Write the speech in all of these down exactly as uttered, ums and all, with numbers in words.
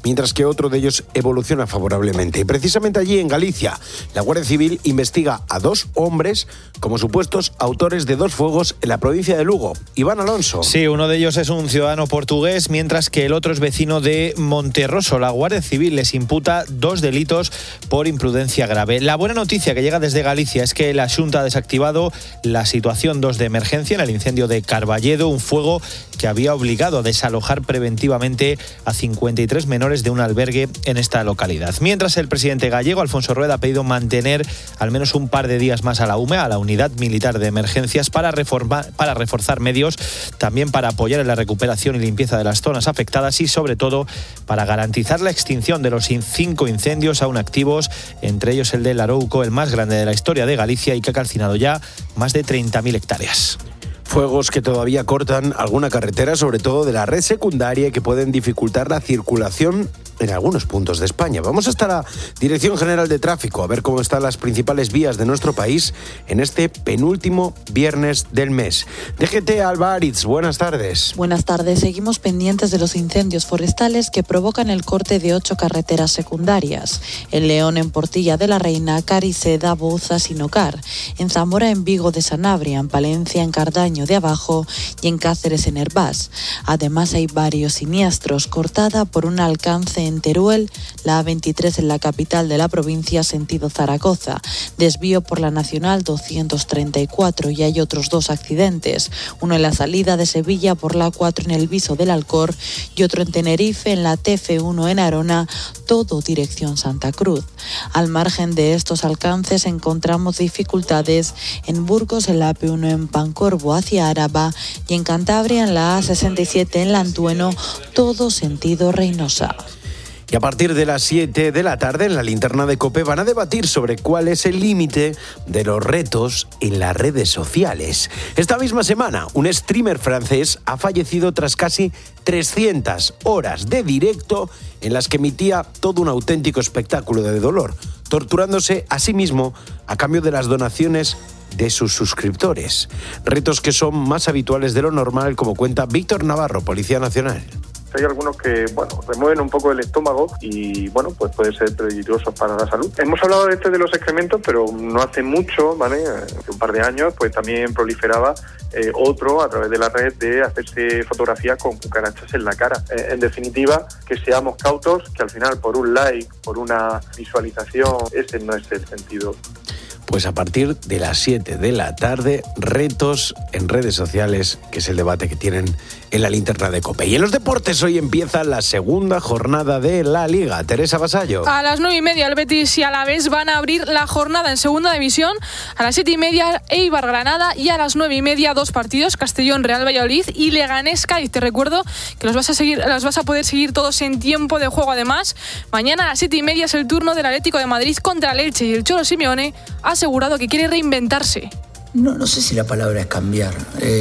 mientras que otro de ellos evoluciona favorablemente. Y precisamente allí, en Galicia, la Guardia Civil investiga a dos hombres como supuestos autores de dos fuegos en la provincia de Lugo. Iván Alonso. Sí, uno de ellos es un ciudadano portugués, mientras que el otro es vecino de Monterroso. La Guardia Civil les imputa dos delitos por imprudencia grave. La buena noticia que llega desde Galicia es que la Xunta ha desactivado la situación dos de emergencia en el incendio de Carballedo, un fuego que había obligado a desalojar preventivamente a cincuenta y tres menores de un albergue en esta localidad. Mientras, el presidente gallego, Alfonso Rueda, ha pedido mantener al menos un par de días más a la U M E, a la Unidad Militar de Emergencias, para, reforma, para reforzar medios, también para apoyar en la recuperación y limpieza de las zonas afectadas y, sobre todo, para garantizar la extinción de los cinco incendios aún activos, entre ellos el del Arouco, el más grande de la historia de Galicia y que ha calcinado ya más de treinta mil hectáreas. Fuegos que todavía cortan alguna carretera, sobre todo de la red secundaria, y que pueden dificultar la circulación en algunos puntos de España. Vamos hasta la Dirección General de Tráfico a ver cómo están las principales vías de nuestro país en este penúltimo viernes del mes. D G T Alba Aritz, buenas tardes. Buenas tardes. Seguimos pendientes de los incendios forestales que provocan el corte de ocho carreteras secundarias. En León, en Portilla de la Reina, Cariseda, Bouzas y Sinocar. En Zamora, en Vigo de Sanabria, en Palencia, en Cardaño de Abajo y en Cáceres, en Hervás. Además, hay varios siniestros, cortada por un alcance en Teruel, la A veintitrés en la capital de la provincia sentido Zaragoza, desvío por la Nacional doscientos treinta y cuatro, y hay otros dos accidentes, uno en la salida de Sevilla por la A cuatro en el Viso del Alcor y otro en Tenerife en la T F uno en Arona, todo dirección Santa Cruz. Al margen de estos alcances encontramos dificultades en Burgos en la A P uno en Pancorbo hacia Áraba y en Cantabria en la A sesenta y siete en Lantueno, todo sentido Reynosa. Y a partir de las siete de la tarde, en la linterna de COPE, van a debatir sobre cuál es el límite de los retos en las redes sociales. Esta misma semana, un streamer francés ha fallecido tras casi trescientas horas de directo en las que emitía todo un auténtico espectáculo de dolor, torturándose a sí mismo a cambio de las donaciones de sus suscriptores. Retos que son más habituales de lo normal, como cuenta Víctor Navarro, Policía Nacional. Hay algunos que, bueno, remueven un poco el estómago y, bueno, pues puede ser peligrosos para la salud. Hemos hablado de este de los excrementos, pero no hace mucho, ¿vale? Hace un par de años, pues también proliferaba eh, otro a través de la red de hacerse fotografías con cucarachas en la cara. Eh, en definitiva, que seamos cautos, que al final por un like, por una visualización, ese no es el sentido. Pues a partir de las siete de la tarde, retos en redes sociales, que es el debate que tienen en la linterna de COPE. Y en los deportes hoy empieza la segunda jornada de la Liga. Teresa Vasallo. A las nueve y media el Betis y Alavés van a abrir la jornada en segunda división. A las siete y media Eibar Granada y a las nueve y media dos partidos, Castellón Real Valladolid y Leganés Cádiz. Te recuerdo que los vas a seguir, los vas a poder seguir todos en tiempo de juego. Además, mañana a las siete y media es el turno del Atlético de Madrid contra el Elche y el Cholo Simeone ha asegurado que quiere reinventarse. No, no sé si la palabra es cambiar,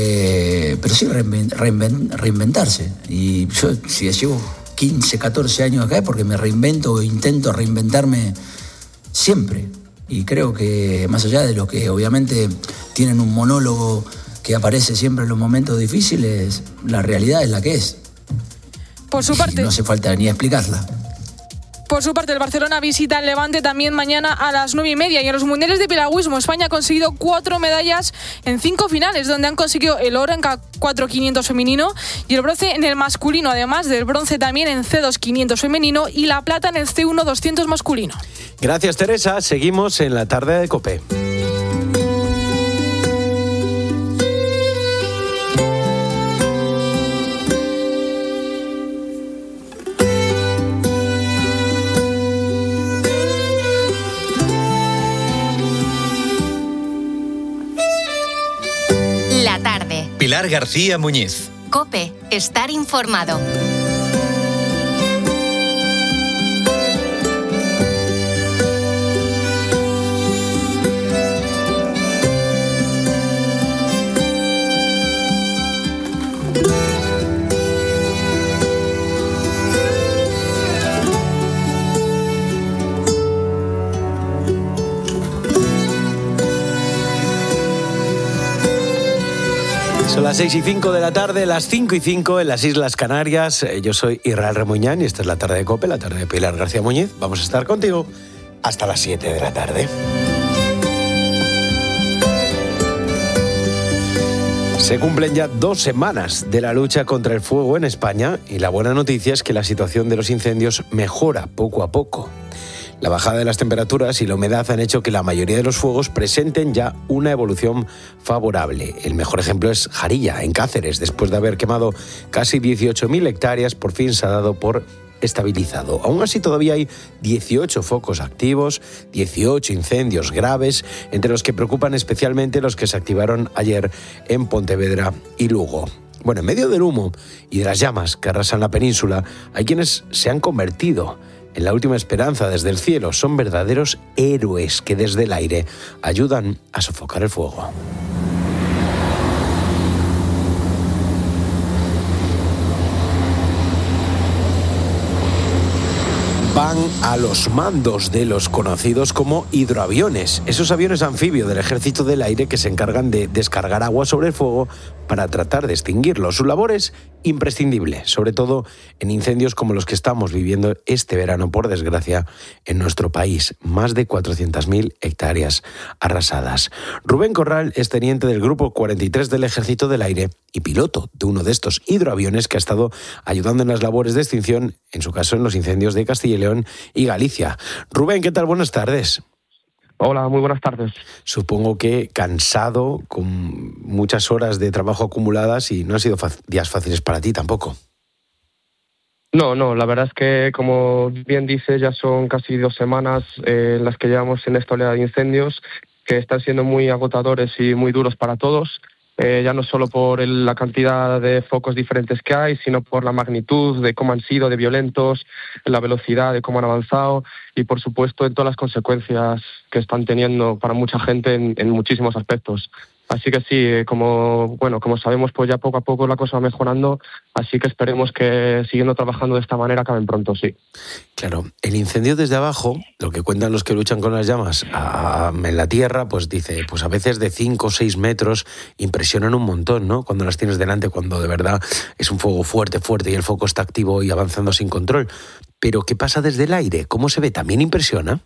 eh, pero sí reinvent, reinvent, reinventarse. Y yo, si ya llevo quince, catorce años acá, es porque me reinvento o intento reinventarme siempre. Y creo que más allá de lo que obviamente tienen un monólogo que aparece siempre en los momentos difíciles, la realidad es la que es. Por su parte, y no hace falta ni explicarla. Por su parte, el Barcelona visita el Levante también mañana a las nueve y media. Y en los mundiales de piragüismo, España ha conseguido cuatro medallas en cinco finales, donde han conseguido el oro en K cuatro quinientos femenino y el bronce en el masculino, además del bronce también en C dos quinientos femenino y la plata en el C uno doscientos masculino. Gracias, Teresa. Seguimos en la tarde de COPE. Pilar García Muñiz. COPE. Estar informado. Son las seis y cinco de la tarde, las cinco y cinco en las Islas Canarias. Yo soy Israel Remuñán y esta es la tarde de COPE, la tarde de Pilar García Muñiz. Vamos a estar contigo hasta las siete de la tarde. Se cumplen ya dos semanas de la lucha contra el fuego en España y la buena noticia es que la situación de los incendios mejora poco a poco. La bajada de las temperaturas y la humedad han hecho que la mayoría de los fuegos presenten ya una evolución favorable. El mejor ejemplo es Jarilla, en Cáceres. Después de haber quemado casi dieciocho mil hectáreas, por fin se ha dado por estabilizado. Aún así, todavía hay dieciocho focos activos, dieciocho incendios graves, entre los que preocupan especialmente los que se activaron ayer en Pontevedra y Lugo. Bueno, en medio del humo y de las llamas que arrasan la península, hay quienes se han convertido en la última esperanza desde el cielo. Son verdaderos héroes que desde el aire ayudan a sofocar el fuego. Van a los mandos de los conocidos como hidroaviones, esos aviones anfibios del Ejército del Aire que se encargan de descargar agua sobre el fuego para tratar de extinguirlo. Su labor es imprescindible, sobre todo en incendios como los que estamos viviendo este verano, por desgracia, en nuestro país. Más de cuatrocientas mil hectáreas arrasadas. Rubén Corral es teniente del Grupo cuarenta y tres del Ejército del Aire y piloto de uno de estos hidroaviones que ha estado ayudando en las labores de extinción, en su caso en los incendios de Castilla y León y Galicia. Rubén, ¿qué tal? Buenas tardes. Hola, muy buenas tardes. Supongo que cansado, con muchas horas de trabajo acumuladas y no han sido fa- días fáciles para ti tampoco. No, no, la verdad es que, como bien dices, ya son casi dos semanas eh, en las que llevamos en esta oleada de incendios que están siendo muy agotadores y muy duros para todos. Eh, ya no solo por el, la cantidad de focos diferentes que hay, sino por la magnitud de cómo han sido de violentos, la velocidad de cómo han avanzado y, por supuesto, en todas las consecuencias que están teniendo para mucha gente en, en muchísimos aspectos. Así que sí, como bueno, como sabemos, pues ya poco a poco la cosa va mejorando, así que esperemos que siguiendo trabajando de esta manera acaben pronto, sí. Claro, el incendio desde abajo, lo que cuentan los que luchan con las llamas a, a, en la tierra, pues dice, pues a veces de cinco o seis metros impresionan un montón, ¿no? Cuando las tienes delante, cuando de verdad es un fuego fuerte, fuerte y el foco está activo y avanzando sin control. Pero ¿qué pasa desde el aire? ¿Cómo se ve? ¿También impresiona?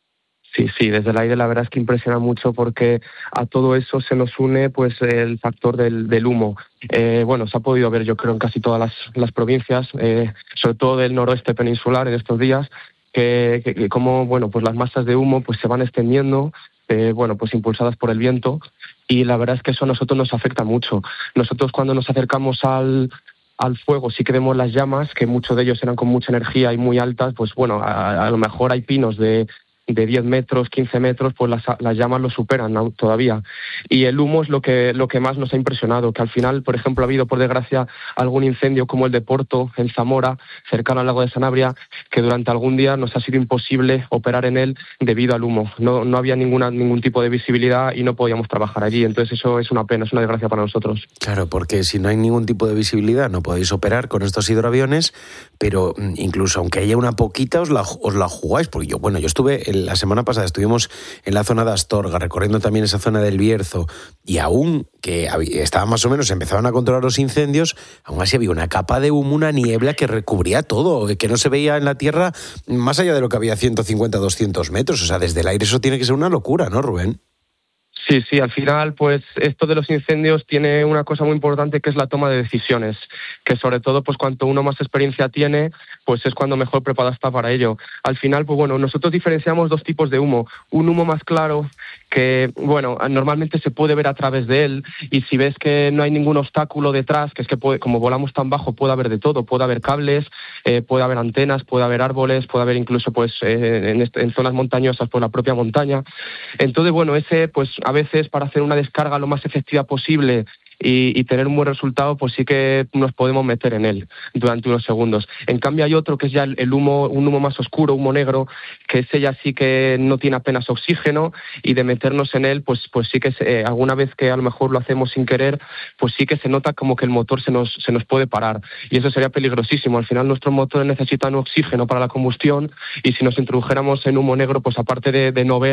Sí, sí, desde el aire la verdad es que impresiona mucho porque a todo eso se nos une pues el factor del, del humo. Eh, bueno, se ha podido ver yo creo en casi todas las, las provincias, eh, sobre todo del noroeste peninsular en estos días, que, que, que como bueno pues las masas de humo pues se van extendiendo, eh, bueno pues impulsadas por el viento, y la verdad es que eso a nosotros nos afecta mucho. Nosotros cuando nos acercamos al al fuego sí que vemos las llamas, que muchos de ellos eran con mucha energía y muy altas, pues bueno, a, a lo mejor hay pinos de de diez metros, quince metros, pues las, las llamas lo superan ¿no? todavía. Y el humo es lo que, lo que más nos ha impresionado, que al final, por ejemplo, ha habido, por desgracia, algún incendio como el de Porto, en Zamora, cercano al lago de Sanabria, que durante algún día nos ha sido imposible operar en él debido al humo. No, no había ninguna, ningún tipo de visibilidad y no podíamos trabajar allí. Entonces eso es una pena, es una desgracia para nosotros. Claro, porque si no hay ningún tipo de visibilidad no podéis operar con estos hidroaviones, pero incluso aunque haya una poquita os la, os la jugáis, porque yo, bueno, yo estuve... El La semana pasada estuvimos en la zona de Astorga, recorriendo también esa zona del Bierzo, y aún que estaba más o menos, empezaban a controlar los incendios, aún así había una capa de humo, una niebla que recubría todo, que no se veía en la tierra más allá de lo que había ciento cincuenta, doscientos metros. O sea, desde el aire eso tiene que ser una locura, ¿no, Rubén? Sí, sí, al final, pues esto de los incendios tiene una cosa muy importante que es la toma de decisiones, que sobre todo, pues cuanto uno más experiencia tiene, pues es cuando mejor preparado está para ello. Al final, pues bueno, nosotros diferenciamos dos tipos de humo. Un humo más claro, que, bueno, normalmente se puede ver a través de él, y si ves que no hay ningún obstáculo detrás, que es que puede, como volamos tan bajo, puede haber de todo, puede haber cables, eh, puede haber antenas, puede haber árboles, puede haber incluso, pues, eh, en, est- en zonas montañosas, pues la propia montaña. Entonces, bueno, ese, pues, a veces para hacer una descarga lo más efectiva posible y, y tener un buen resultado, pues sí que nos podemos meter en él durante unos segundos. En cambio hay otro que es ya el humo, un humo más oscuro, humo negro, que ese ya sí que no tiene apenas oxígeno, y de meternos en él, pues, pues sí que se, eh, alguna vez que a lo mejor lo hacemos sin querer, pues sí que se nota como que el motor se nos, se nos puede parar, y eso sería peligrosísimo. Al final nuestros motores necesitan oxígeno para la combustión, y si nos introdujéramos en humo negro, pues aparte de, de no ver,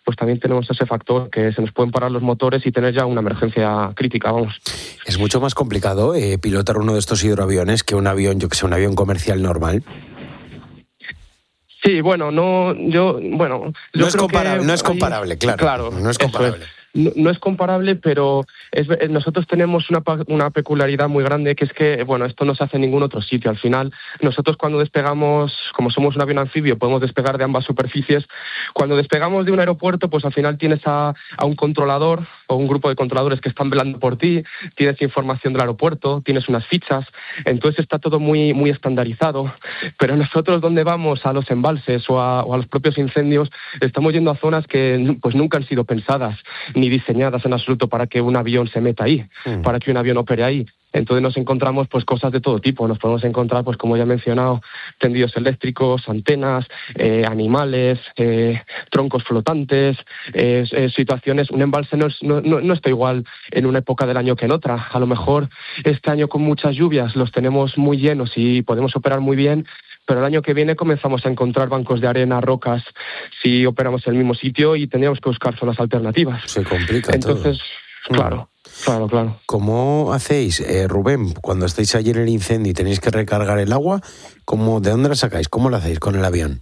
pues también tenemos ese factor que se nos pueden parar los motores y tener ya una emergencia crítica, vamos. Es mucho más complicado eh, pilotar uno de estos hidroaviones que un avión, yo que sé, un avión comercial normal. Sí, bueno, no, yo, bueno, yo no es creo comparable, que no es ahí, comparable, claro, claro, no es comparable. No, no es comparable, pero es, nosotros tenemos una, una peculiaridad muy grande, que es que, bueno, esto no se hace en ningún otro sitio. Al final, nosotros cuando despegamos, como somos un avión anfibio, podemos despegar de ambas superficies. Cuando despegamos de un aeropuerto, pues al final tienes a, a un controlador o un grupo de controladores que están velando por ti, tienes información del aeropuerto, tienes unas fichas, entonces está todo muy, muy estandarizado. Pero nosotros, donde vamos, a los embalses o a, o a los propios incendios, estamos yendo a zonas que pues nunca han sido pensadas ni diseñadas en absoluto para que un avión se meta ahí, mm. para que un avión opere ahí. Entonces nos encontramos pues cosas de todo tipo. Nos podemos encontrar, pues como ya he mencionado, tendidos eléctricos, antenas, eh, animales, eh, troncos flotantes, eh, eh, situaciones. Un embalse no, es, no, no, no está igual en una época del año que en otra. A lo mejor este año con muchas lluvias los tenemos muy llenos y podemos operar muy bien, pero el año que viene comenzamos a encontrar bancos de arena, rocas, si operamos en el mismo sitio, y tendríamos que buscar zonas alternativas. Se complica Entonces, todo. claro, claro, claro. ¿Cómo hacéis, eh, Rubén, cuando estáis allí en el incendio y tenéis que recargar el agua? ¿Cómo, ¿De dónde la sacáis? ¿Cómo la hacéis con el avión?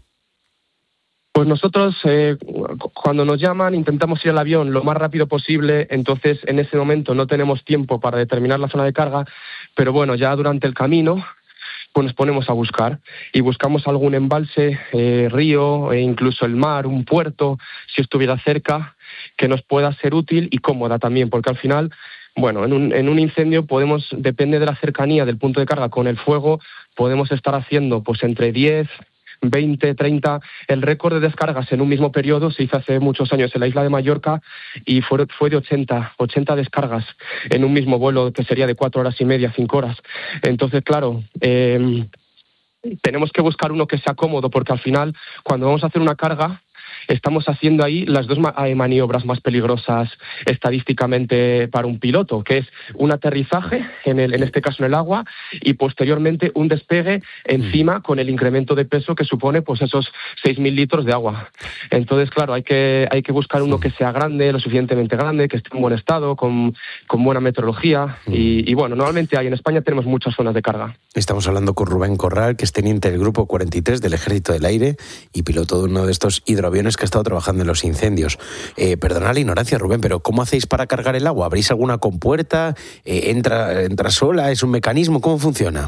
Pues nosotros, eh, cuando nos llaman, intentamos ir al avión lo más rápido posible. Entonces, en ese momento no tenemos tiempo para determinar la zona de carga, pero bueno, ya durante el camino pues nos ponemos a buscar y buscamos algún embalse, eh, río, e incluso el mar, un puerto, si estuviera cerca, que nos pueda ser útil y cómoda también, porque al final, bueno, en un, en un incendio podemos, depende de la cercanía del punto de carga con el fuego, podemos estar haciendo pues entre diez, veinte, treinta, el récord de descargas en un mismo periodo se hizo hace muchos años en la isla de Mallorca y fue, fue de ochenta, ochenta descargas en un mismo vuelo, que sería de cuatro horas y media, cinco horas. Entonces, claro, eh, tenemos que buscar uno que sea cómodo, porque al final, cuando vamos a hacer una carga, estamos haciendo ahí las dos maniobras más peligrosas estadísticamente para un piloto, que es un aterrizaje, en, el, en este caso en el agua, y posteriormente un despegue encima con el incremento de peso que supone pues esos seis mil litros de agua. Entonces, claro, hay que, hay que buscar uno que sea grande, lo suficientemente grande, que esté en buen estado, con, con buena meteorología, y, y bueno, normalmente hay, en España tenemos muchas zonas de carga. Estamos hablando con Rubén Corral, que es teniente del Grupo cuarenta y tres del Ejército del Aire y piloto de uno de estos hidroaviones que ha estado trabajando en los incendios. Eh, perdona la ignorancia, Rubén, pero ¿cómo hacéis para cargar el agua? ¿Abrís alguna compuerta? Eh, ¿entra, entra sola? ¿Es un mecanismo? ¿Cómo funciona?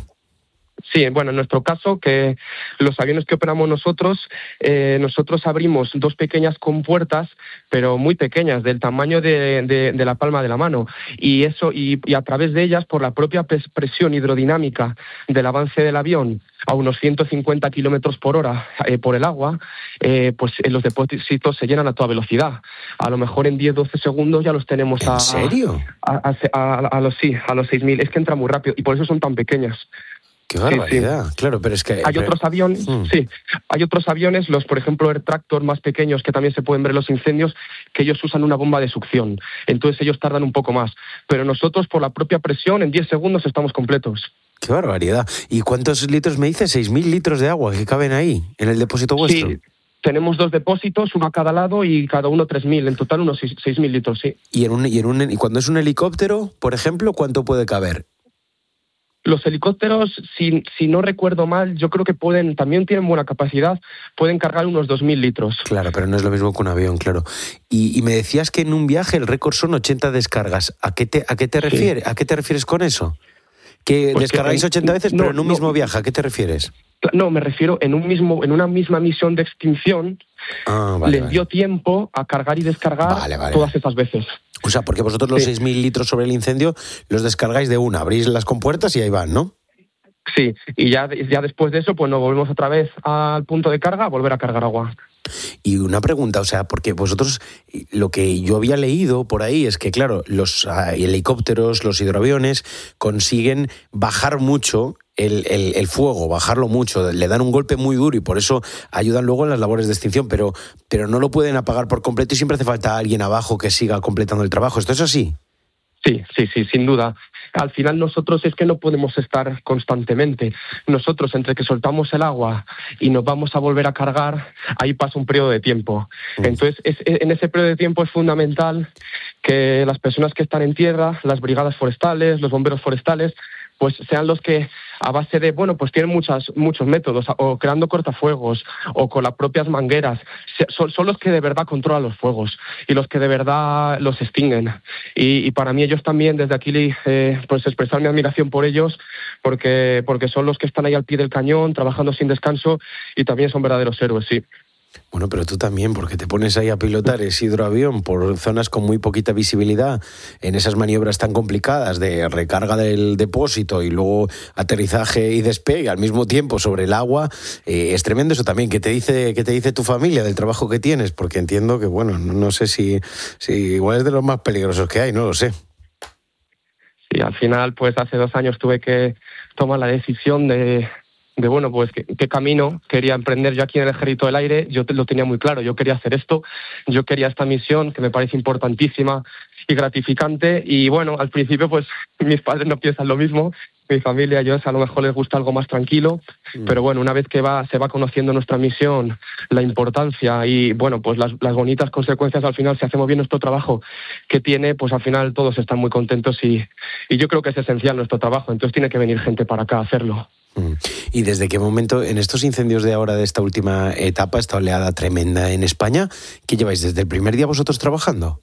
Sí, bueno, en nuestro caso, que los aviones que operamos nosotros, eh, nosotros abrimos dos pequeñas compuertas, pero muy pequeñas, del tamaño de, de, de la palma de la mano, y eso y, y a través de ellas, por la propia presión hidrodinámica del avance del avión a unos ciento cincuenta kilómetros por hora eh, por el agua, eh, pues eh, los depósitos se llenan a toda velocidad. A lo mejor en diez, doce segundos ya los tenemos a... ¿En serio? A, a, a, a los, sí, a los seis mil. Es que entra muy rápido y por eso son tan pequeñas. ¡Qué barbaridad! Sí, sí. Claro, pero es que... Hay otros aviones, mm. sí, hay otros aviones, los, por ejemplo, Air Tractor más pequeños, que también se pueden ver en los incendios, que ellos usan una bomba de succión. Entonces ellos tardan un poco más. Pero nosotros, por la propia presión, en diez segundos estamos completos. ¡Qué barbaridad! ¿Y cuántos litros me dice? ¿seis mil litros de agua que caben ahí, en el depósito vuestro? Sí. Tenemos dos depósitos, uno a cada lado y cada uno tres mil, en total unos seis mil litros, sí. ¿Y, en un, y, en un, y cuando es un helicóptero, por ejemplo, cuánto puede caber? Los helicópteros, si, si no recuerdo mal, yo creo que pueden, también tienen buena capacidad, pueden cargar unos dos mil litros. Claro, pero no es lo mismo que un avión, claro. Y, y me decías que en un viaje el récord son ochenta descargas. ¿A qué te, a qué te refieres? Sí. ¿A qué te refieres con eso? Que pues descargáis que, ochenta veces, no, pero en un no, mismo viaje. ¿A qué te refieres? No, me refiero en un mismo, en una misma misión de extinción, ah, vale, les vale. dio tiempo a cargar y descargar vale, vale, todas vale. esas veces. O sea, porque vosotros los sí. seis mil litros sobre el incendio los descargáis de una, abrís las compuertas y ahí van, ¿no? Sí, y ya, ya después de eso, pues nos volvemos otra vez al punto de carga a volver a cargar agua. Y una pregunta, o sea, porque vosotros, lo que yo había leído por ahí es que, claro, los helicópteros, los hidroaviones consiguen bajar mucho el, el, el fuego, bajarlo mucho, le dan un golpe muy duro y por eso ayudan luego en las labores de extinción, pero, pero no lo pueden apagar por completo y siempre hace falta alguien abajo que siga completando el trabajo. ¿Esto es así? Sí, sí, sí, sin duda. Al final nosotros es que no podemos estar constantemente. Nosotros, entre que soltamos el agua y nos vamos a volver a cargar, ahí pasa un periodo de tiempo. Entonces, es, en ese periodo de tiempo es fundamental que las personas que están en tierra, las brigadas forestales, los bomberos forestales, pues sean los que, a base de, bueno, pues tienen muchas, muchos métodos, o creando cortafuegos, o con las propias mangueras, son, son los que de verdad controlan los fuegos, y los que de verdad los extinguen. Y, y para mí ellos también, desde aquí, eh, pues expresar mi admiración por ellos, porque, porque son los que están ahí al pie del cañón, trabajando sin descanso, y también son verdaderos héroes, sí. Bueno, pero tú también, porque te pones ahí a pilotar ese hidroavión por zonas con muy poquita visibilidad, en esas maniobras tan complicadas de recarga del depósito y luego aterrizaje y despegue al mismo tiempo sobre el agua. Eh, es tremendo eso también. ¿Qué te dice, qué te dice tu familia del trabajo que tienes? Porque entiendo que, bueno, no, no sé si, si igual es de los más peligrosos que hay, no lo sé. Sí, al final, pues hace dos años tuve que tomar la decisión de... de bueno, pues qué, qué camino quería emprender yo aquí en el Ejército del Aire. Yo te, lo tenía muy claro, yo quería hacer esto, yo quería esta misión que me parece importantísima y gratificante, y bueno, al principio pues mis padres no piensan lo mismo, mi familia, yo a lo mejor les gusta algo más tranquilo, mm. pero bueno, una vez que va se va conociendo nuestra misión, la importancia y bueno, pues las, las bonitas consecuencias al final, si hacemos bien nuestro trabajo que tiene, pues al final todos están muy contentos y, y yo creo que es esencial nuestro trabajo, entonces tiene que venir gente para acá a hacerlo. ¿Y desde qué momento, en estos incendios de ahora, de esta última etapa, esta oleada tremenda en España, qué lleváis desde el primer día vosotros trabajando?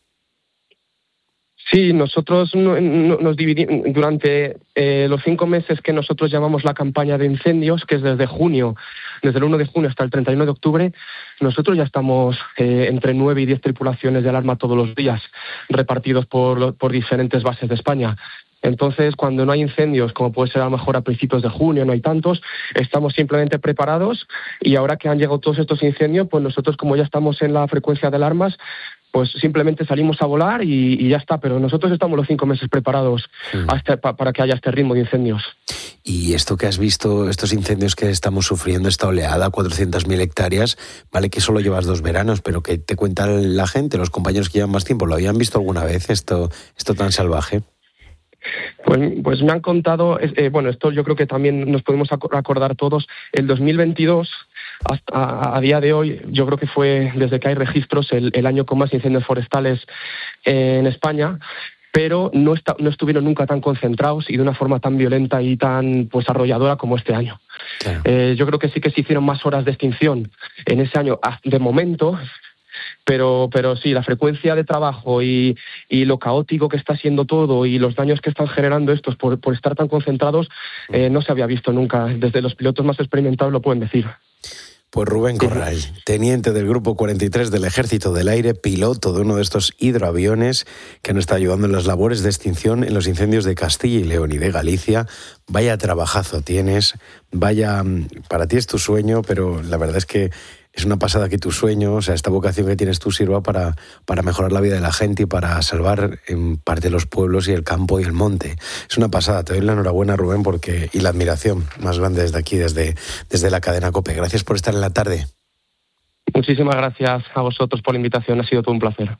Sí, nosotros nos dividimos durante eh, los cinco meses que nosotros llamamos la campaña de incendios, que es desde junio, desde el uno de junio hasta el treinta y uno de octubre, nosotros ya estamos eh, entre nueve y diez tripulaciones de alarma todos los días, repartidos por, por diferentes bases de España. Entonces, cuando no hay incendios, como puede ser a lo mejor a principios de junio, no hay tantos, estamos simplemente preparados, y ahora que han llegado todos estos incendios, pues nosotros, como ya estamos en la frecuencia de alarmas, pues simplemente salimos a volar y, y ya está, pero nosotros estamos los cinco meses preparados sí. hasta, pa, para que haya este ritmo de incendios. Y esto que has visto, estos incendios que estamos sufriendo, esta oleada, cuatrocientas mil hectáreas, vale que solo llevas dos veranos, pero ¿qué te cuenta la gente, los compañeros que llevan más tiempo? ¿Lo habían visto alguna vez, esto, esto tan salvaje? Pues, pues me han contado, eh, bueno, esto yo creo que también nos podemos acordar todos, el dos mil veintidós, hasta a, a día de hoy, yo creo que fue, desde que hay registros, el, el año con más incendios forestales en España, pero no, está, no estuvieron nunca tan concentrados y de una forma tan violenta y tan pues arrolladora como este año. Claro. Eh, yo creo que sí que se hicieron más horas de extinción en ese año, de momento. Pero, pero sí, la frecuencia de trabajo y, y lo caótico que está siendo todo y los daños que están generando estos por, por estar tan concentrados, eh, no se había visto nunca. Desde los pilotos más experimentados lo pueden decir. Pues Rubén Corral, teniente del Grupo cuarenta y tres del Ejército del Aire, piloto de uno de estos hidroaviones que nos está ayudando en las labores de extinción en los incendios de Castilla y León y de Galicia. Vaya trabajazo tienes, vaya, para ti es tu sueño, pero la verdad es que es una pasada que tu sueño, o sea, esta vocación que tienes tú sirva para, para mejorar la vida de la gente y para salvar en parte los pueblos y el campo y el monte. Es una pasada. Te doy la enhorabuena, Rubén, porque y la admiración más grande desde aquí, desde, desde la cadena COPE. Gracias por estar en la tarde. Muchísimas gracias a vosotros por la invitación. Ha sido todo un placer.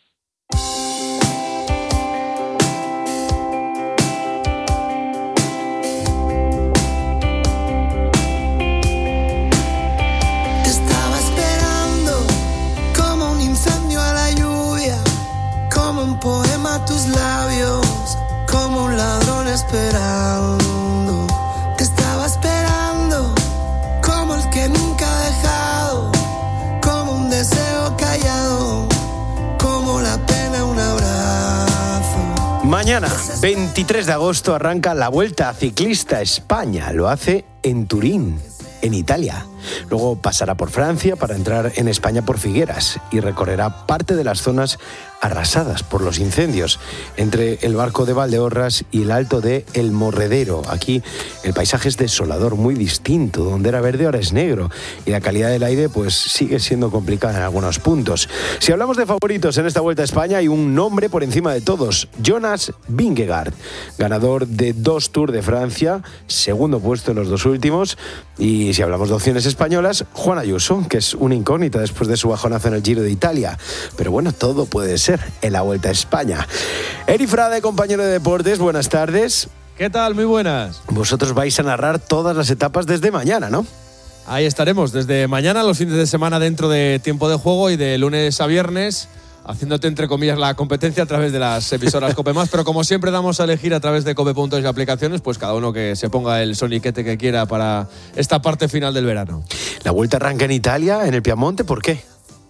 Tus labios como un ladrón esperando, te estaba esperando como el que nunca ha dejado, como un deseo callado, como la pena un abrazo. Mañana, veintitrés de agosto, arranca la Vuelta Ciclista España. Lo hace en Turín, en Italia. Luego pasará por Francia para entrar en España por Figueras y recorrerá parte de las zonas arrasadas por los incendios, entre el Barco de Valdeorras y el Alto de El Morredero. Aquí el paisaje es desolador, muy distinto. Donde era verde ahora es negro y la calidad del aire pues sigue siendo complicada en algunos puntos. Si hablamos de favoritos en esta Vuelta a España, hay un nombre por encima de todos: Jonas Vingegaard, ganador de dos Tours de Francia, segundo puesto en los dos últimos. Y si hablamos de opciones españolas, Juan Ayuso, que es una incógnita después de su bajonazo en el Giro de Italia. Pero bueno, todo puede ser en la Vuelta a España. Eri Frade, compañero de deportes, buenas tardes. ¿Qué tal? Muy buenas. Vosotros vais a narrar todas las etapas desde mañana, ¿no? Ahí estaremos, desde mañana, los fines de semana dentro de tiempo de juego y de lunes a viernes, haciéndote entre comillas la competencia a través de las emisoras COPE más, pero como siempre damos a elegir a través de cope punto es y aplicaciones, pues cada uno que se ponga el soniquete que quiera para esta parte final del verano. La Vuelta arranca en Italia, en el Piamonte, ¿por qué?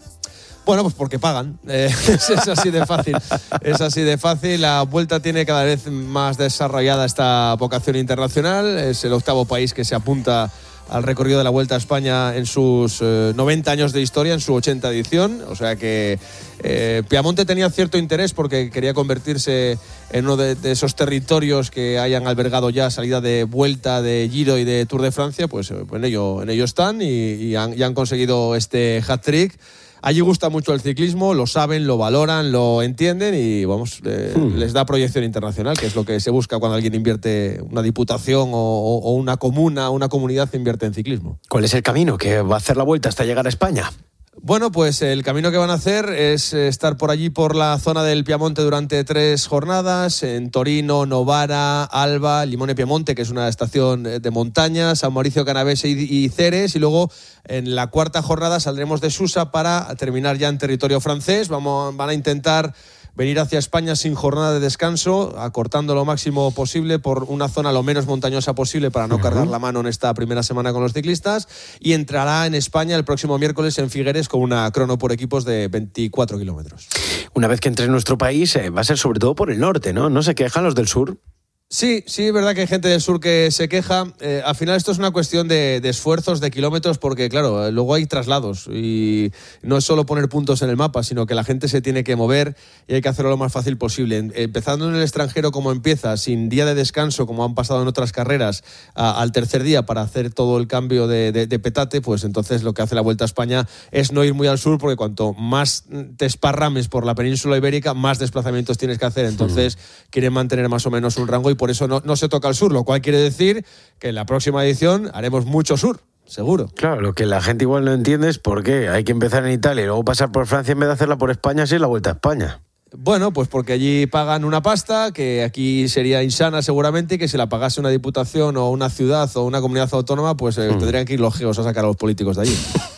Bueno, pues porque pagan, eh, es, es así de fácil, es así de fácil. La Vuelta tiene cada vez más desarrollada esta vocación internacional, es el octavo país que se apunta al recorrido de la Vuelta a España en sus eh, noventa años de historia, en su ochenta edición. O sea que eh, Piamonte tenía cierto interés porque quería convertirse en uno de, de esos territorios que hayan albergado ya salida de Vuelta, de Giro y de Tour de Francia. Pues, eh, pues en, ello, en ello están y, y, han, y han conseguido este hat-trick. Allí gusta mucho el ciclismo, lo saben, lo valoran, lo entienden y vamos, eh, hmm. les da proyección internacional, que es lo que se busca cuando alguien invierte, una diputación o, o una comuna, una comunidad invierte en ciclismo. ¿Cuál es el camino que va a hacer la Vuelta hasta llegar a España? Bueno, pues el camino que van a hacer es estar por allí, por la zona del Piamonte durante tres jornadas, en Torino, Novara, Alba, Limone Piemonte, que es una estación de montaña, San Mauricio Canavese y Ceres, y luego en la cuarta jornada saldremos de Susa para terminar ya en territorio francés. Vamos, van a intentar venir hacia España sin jornada de descanso, acortando lo máximo posible por una zona lo menos montañosa posible para no uh-huh. cargar la mano en esta primera semana con los ciclistas, y entrará en España el próximo miércoles en Figueres con una crono por equipos de veinticuatro kilómetros. Una vez que entre en nuestro país, eh, va a ser sobre todo por el norte, ¿no? ¿No se quejan los del sur? Sí, sí, es verdad que hay gente del sur que se queja. Eh, al final esto es una cuestión de, de esfuerzos, de kilómetros, porque claro, luego hay traslados y no es solo poner puntos en el mapa, sino que la gente se tiene que mover y hay que hacerlo lo más fácil posible. Empezando en el extranjero como empieza, sin día de descanso, como han pasado en otras carreras, a, al tercer día para hacer todo el cambio de, de, de petate, pues entonces lo que hace la Vuelta a España es no ir muy al sur, porque cuanto más te esparrames por la península ibérica, más desplazamientos tienes que hacer. Entonces mm. quieren mantener más o menos un rango y por eso no, no se toca el sur, lo cual quiere decir que en la próxima edición haremos mucho sur, seguro. Claro, lo que la gente igual no entiende es por qué hay que empezar en Italia y luego pasar por Francia en vez de hacerla por España, así es la Vuelta a España. Bueno, pues porque allí pagan una pasta que aquí sería insana seguramente, y que si la pagase una diputación o una ciudad o una comunidad autónoma, pues eh, mm. tendrían que ir los geos a sacar a los políticos de allí.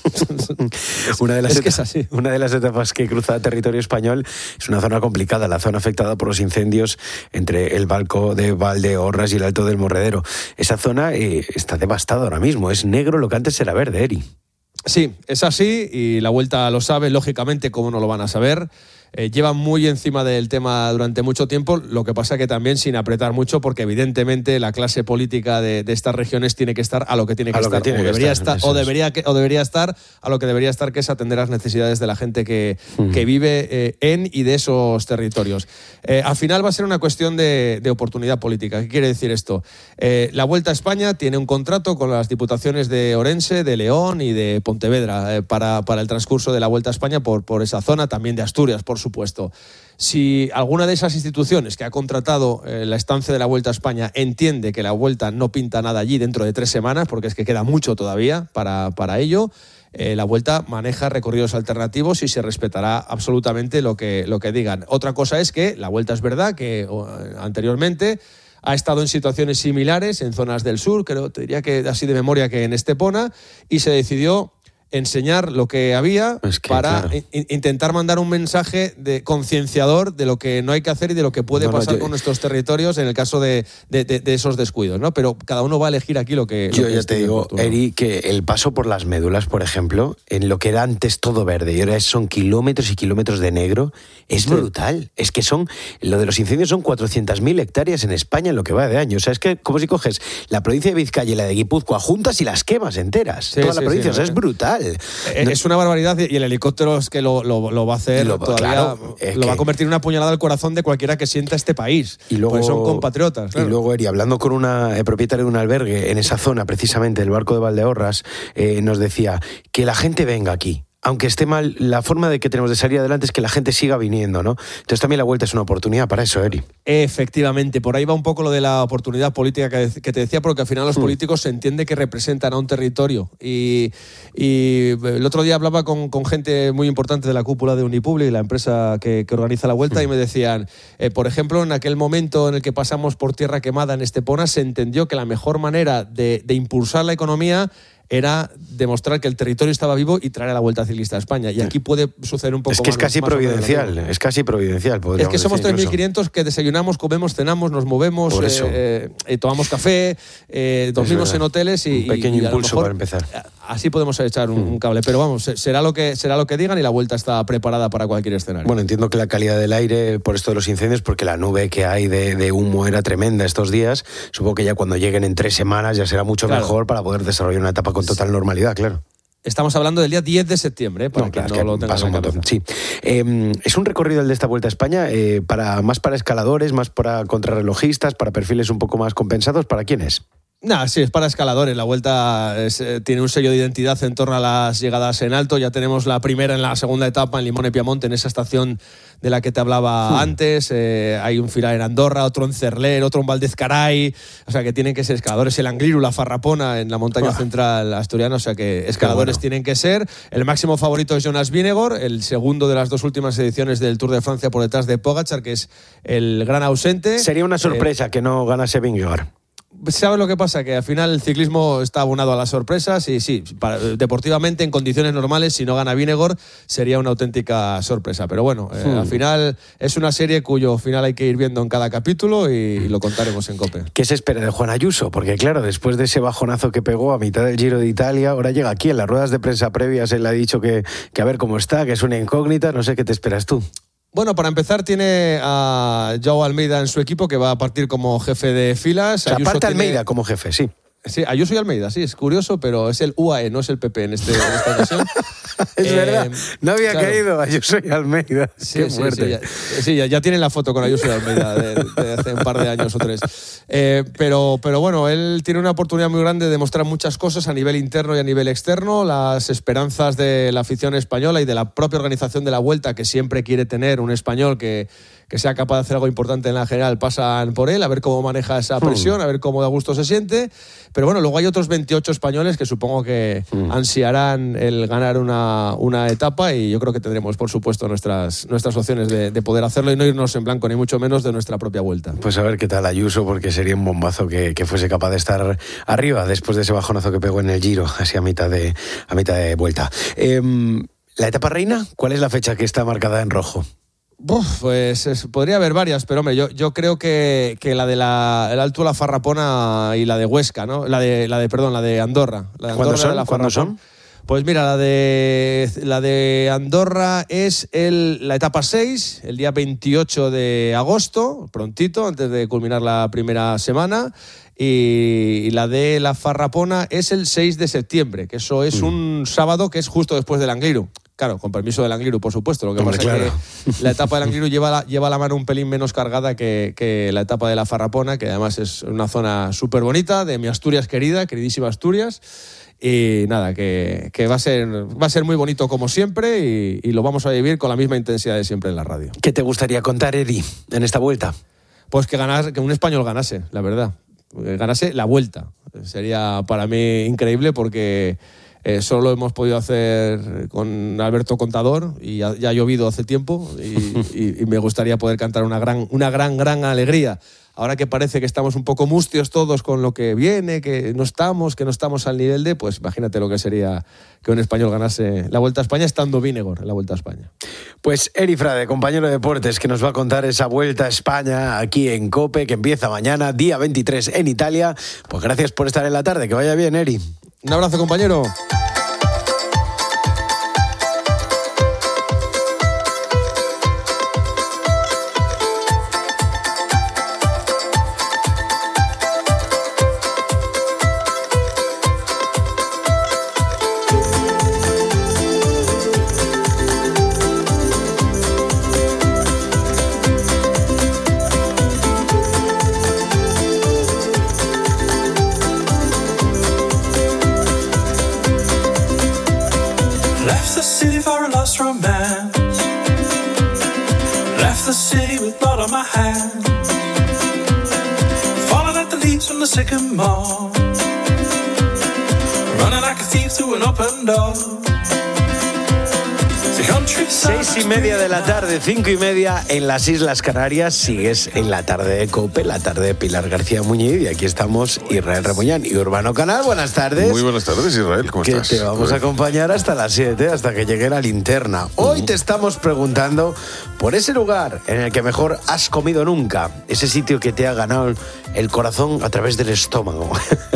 una, de las es que etapas, es así. una de las etapas que cruza territorio español es una zona complicada, la zona afectada por los incendios entre el Balco de Valdeorras y el Alto del Morredero. Esa zona eh, está devastada ahora mismo, es negro lo que antes era verde, Eri. Sí, es así y la Vuelta lo sabe, lógicamente, ¿cómo no lo van a saber? Eh, llevan muy encima del tema durante mucho tiempo, lo que pasa que también sin apretar mucho, porque evidentemente la clase política de, de estas regiones tiene que estar a lo que tiene que a estar, que tiene o, que debería estar, estar o, debería, o debería estar a lo que debería estar, que es atender las necesidades de la gente que, uh-huh. que vive eh, en y de esos territorios. Eh, al final va a ser una cuestión de, de oportunidad política. ¿Qué quiere decir esto? Eh, la Vuelta a España tiene un contrato con las diputaciones de Orense, de León y de Pontevedra eh, para, para el transcurso de la Vuelta a España por, por esa zona, también de Asturias, por supuesto. Si alguna de esas instituciones que ha contratado eh, la estancia de la Vuelta a España entiende que la Vuelta no pinta nada allí dentro de tres semanas, porque es que queda mucho todavía para, para ello, eh, la Vuelta maneja recorridos alternativos y se respetará absolutamente lo que, lo que digan. Otra cosa es que la Vuelta es verdad que o, anteriormente ha estado en situaciones similares en zonas del sur, creo, te diría que así de memoria que en Estepona, y se decidió enseñar lo que había es que, para claro. in- intentar mandar un mensaje de concienciador de lo que no hay que hacer y de lo que puede no, pasar no, yo, con nuestros territorios en el caso de, de, de, de esos descuidos, ¿no? Pero cada uno va a elegir aquí lo que... Yo lo que ya te digo, Eri, que el paso por las médulas, por ejemplo, en lo que era antes todo verde y ahora son kilómetros y kilómetros de negro, es sí. brutal. Es que son, lo de los incendios son cuatrocientas mil hectáreas en España en lo que va de año. O sea, es que como si coges la provincia de Vizcaya y la de Guipúzcoa juntas y las quemas enteras. Sí, Toda sí, la provincia, sí, o sea, es brutal. Es una barbaridad y el helicóptero es que lo, lo, lo va a hacer lo, todavía, claro, lo que... va a convertir en una puñalada al corazón de cualquiera que sienta este país. Y luego, porque son compatriotas. Claro. Y luego, Eri, hablando con una eh, propietaria de un albergue en esa zona, precisamente, del Barco de Valdeorras, eh, nos decía que la gente venga aquí aunque esté mal, la forma de que tenemos de salir adelante es que la gente siga viniendo, ¿no? Entonces también la vuelta es una oportunidad para eso, Eri. Efectivamente, por ahí va un poco lo de la oportunidad política que, que te decía, porque al final los mm. políticos se entiende que representan a un territorio. Y, y el otro día hablaba con, con gente muy importante de la cúpula de Unipublic, la empresa que, que organiza la vuelta, mm. y me decían, eh, por ejemplo, en aquel momento en el que pasamos por tierra quemada en Estepona, se entendió que la mejor manera de, de impulsar la economía era demostrar que el territorio estaba vivo y traer a la Vuelta Ciclista a España. Y aquí puede suceder un poco más. Es que es más, casi más providencial, es casi providencial. Es que somos tres mil quinientos que desayunamos, comemos, cenamos, nos movemos, eh, eh, tomamos café, eh, dormimos en hoteles y... Un pequeño y, y impulso mejor, para empezar. Así podemos echar un, mm. un cable. Pero vamos, será lo, que, será lo que digan y la Vuelta está preparada para cualquier escenario. Bueno, entiendo que la calidad del aire, por esto de los incendios, porque la nube que hay de, de humo era tremenda estos días, supongo que ya cuando lleguen en tres semanas ya será mucho claro. mejor para poder desarrollar una etapa con total normalidad, claro. Estamos hablando del día diez de septiembre, ¿eh? para no, que claro, no que lo tengan en la cabeza. Sí. Eh, es un recorrido el de esta Vuelta a España, eh, para, más para escaladores, más para contrarrelojistas, para perfiles un poco más compensados. ¿Para quién es? Nah, sí, es para escaladores. La Vuelta es, eh, tiene un sello de identidad en torno a las llegadas en alto. Ya tenemos la primera en la segunda etapa en Limone Piamonte, en esa estación de la que te hablaba hmm. antes. Eh, hay un final en Andorra, otro en Cerler, otro en Valdezcaray. O sea que tienen que ser escaladores. El Angliru, la Farrapona en la montaña ah. central asturiana. O sea que escaladores bueno. tienen que ser. El máximo favorito es Jonas Vingegaard, el segundo de las dos últimas ediciones del Tour de Francia por detrás de Pogačar, que es el gran ausente. Sería una sorpresa eh, que no ganase Vingegaard. ¿Sabes lo que pasa? Que al final el ciclismo está abonado a las sorpresas y sí, para, deportivamente en condiciones normales, si no gana Vingegaard, sería una auténtica sorpresa. Pero bueno, eh, hmm. al final es una serie cuyo final hay que ir viendo en cada capítulo y, y lo contaremos en COPE. ¿Qué se espera de Juan Ayuso? Porque claro, después de ese bajonazo que pegó a mitad del Giro de Italia, ahora llega aquí en las ruedas de prensa previas, él ha dicho que, que a ver cómo está, que es una incógnita, no sé qué te esperas tú. Bueno, para empezar tiene a Joao Almeida en su equipo, que va a partir como jefe de filas. O sea, aparte tiene... Almeida como jefe, sí. Sí, Ayuso y Almeida, sí, es curioso, pero es el U A E, no es el P P en, este, en esta ocasión. Es eh, verdad, no había claro. caído Ayuso y Almeida. Sí, Qué sí, sí, ya, sí ya, ya tienen la foto con Ayuso y Almeida de, de hace un par de años o tres. Eh, pero, pero bueno, él tiene una oportunidad muy grande de demostrar muchas cosas a nivel interno y a nivel externo. Las esperanzas de la afición española y de la propia organización de la Vuelta, que siempre quiere tener un español que... que sea capaz de hacer algo importante en la general, pasan por él, a ver cómo maneja esa presión, a ver cómo de gusto se siente. Pero bueno, luego hay otros veintiocho españoles que supongo que mm. ansiarán el ganar una, una etapa y yo creo que tendremos, por supuesto, nuestras, nuestras opciones de, de poder hacerlo y no irnos en blanco, ni mucho menos de nuestra propia Vuelta. Pues a ver qué tal Ayuso, porque sería un bombazo que, que fuese capaz de estar arriba después de ese bajonazo que pegó en el Giro, así a mitad de, a mitad de vuelta. Eh, ¿La etapa reina? ¿Cuál es la fecha que está marcada en rojo? Uf, pues es, podría haber varias, pero hombre, yo, yo creo que, que la de la el Alto de la Farrapona y la de Huesca, ¿no? La de la de perdón, la de Andorra, la de Andorra. ¿Cuándo son? De la ¿Cuándo son? Pues mira, la de la de Andorra es el, la etapa seis, el día veintiocho de agosto, prontito, antes de culminar la primera semana. Y la de la Farrapona es el seis de septiembre, que eso es mm. un sábado que es justo después del Angliru. Claro, con permiso del Angliru, por supuesto. Lo que Hombre, pasa claro. es que la etapa del Angliru lleva la, lleva la mano un pelín menos cargada que, que la etapa de la Farrapona, que además es una zona súper bonita, de mi Asturias querida, queridísima Asturias. Y nada, que, que va a ser, va a ser muy bonito como siempre y, y lo vamos a vivir con la misma intensidad de siempre en la radio. ¿Qué te gustaría contar, Eri, en esta vuelta? Pues que, ganas, que un español ganase, la verdad. Ganase la vuelta. Sería para mí increíble porque... Eh, solo lo hemos podido hacer con Alberto Contador y ya, ya ha llovido hace tiempo y, y, y me gustaría poder cantar una gran, una gran, gran alegría. Ahora que parece que estamos un poco mustios todos con lo que viene, que no estamos, que no estamos al nivel de, pues imagínate lo que sería que un español ganase la Vuelta a España estando Vingegaard en la Vuelta a España. Pues Eri Frade, compañero de deportes, que nos va a contar esa Vuelta a España aquí en COPE, que empieza mañana, día veintitrés en Italia. Pues gracias por estar en la tarde, que vaya bien, Eri. Un abrazo, compañero. Left the city for a lost romance. Left the city with blood on my hands. Falling at the leaves from the sycamore. Running like a thief through an open door. Seis y media de la tarde, cinco y media en las Islas Canarias. Sigues en la tarde de COPE, la tarde de Pilar García Muñiz. Y aquí estamos Israel Remuñán y Urbano Canal. Buenas tardes. Muy buenas tardes, Israel. ¿Cómo que estás? Que te vamos a acompañar hasta las siete, hasta que llegue la linterna. Hoy uh-huh. te estamos preguntando por ese lugar en el que mejor has comido nunca. Ese sitio que te ha ganado el corazón a través del estómago.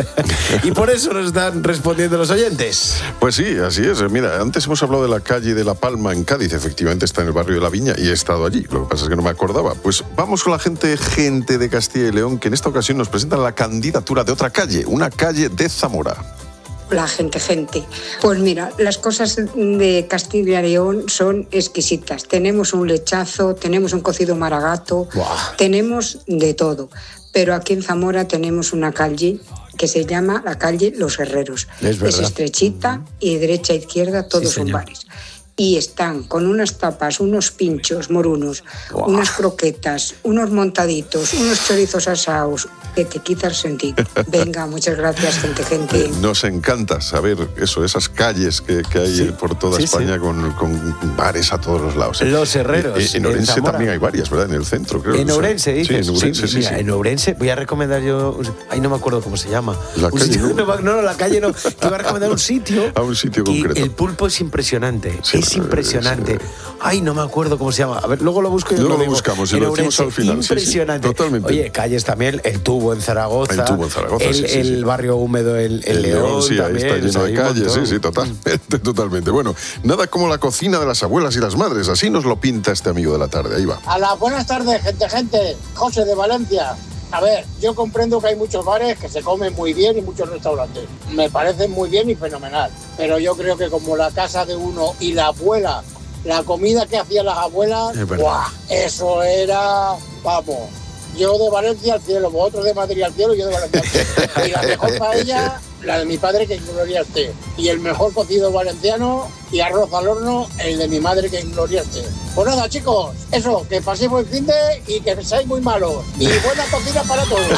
Y por eso nos están respondiendo los oyentes. Pues sí, así es. Mira, antes hemos hablado de la calle de La Palma en Cádiz. Efectivamente está en el barrio de La Viña y he estado allí. Lo que pasa es que no me acordaba. Pues vamos con la gente, gente de Castilla y León, que en esta ocasión nos presentan la candidatura de otra calle, una calle de Zamora. La gente, gente. Pues mira, las cosas de Castilla y León son exquisitas. Tenemos un lechazo, tenemos un cocido maragato, wow. tenemos de todo. Pero aquí en Zamora tenemos una calle que se llama la calle Los Herreros. Es, es estrechita y derecha e izquierda todos sí, son bares. Y están con unas tapas, unos pinchos morunos, wow. unas croquetas, unos montaditos, unos chorizos asados, que te quita el sentido. Venga, muchas gracias, gente, gente. Nos encanta saber eso, esas calles que, que hay sí. por toda sí, España sí. Con, con bares a todos los lados. Los Herreros. Eh, en Orense en también hay varias, ¿verdad? En el centro, creo. En Ourense, dices. Sí, en Ourense, sí, sí, mira, sí. en Ourense voy a recomendar yo... Ahí no me acuerdo cómo se llama. La calle, sitio, ¿no? no, no, la calle no. Te voy a recomendar un sitio. A un sitio concreto. Y el pulpo es impresionante. Sí, es impresionante. Sí. Ay, no me acuerdo cómo se llama. A ver, luego lo busco y luego lo, lo digo. buscamos y lo decimos al final. Impresionante. Sí, sí, totalmente. Oye, calles también, el Tubo en Zaragoza. El Tubo en Zaragoza, el, sí, sí, el sí. barrio húmedo, el, el, el León, León, sí, también, ahí está lleno de calles, sí, sí, totalmente, totalmente. Bueno, nada como la cocina de las abuelas y las madres, así nos lo pinta este amigo de la tarde. Ahí va. A las buenas tardes, gente, gente. José de Valencia. A ver, yo comprendo que hay muchos bares que se comen muy bien y muchos restaurantes. Me parecen muy bien y fenomenal. Pero yo creo que como la casa de uno y la abuela, la comida que hacían las abuelas, ¡buah! Eso era, vamos, yo de Valencia al cielo, vosotros de Madrid al cielo y yo de Valencia al cielo. Y la mejor paella, la de mi padre, que en gloria esté. Y el mejor cocido valenciano y arroz al horno, el de mi madre, que en gloria esté. Pues nada, chicos, eso, que paséis buen fin de y que seáis muy malos. Y buena cocina para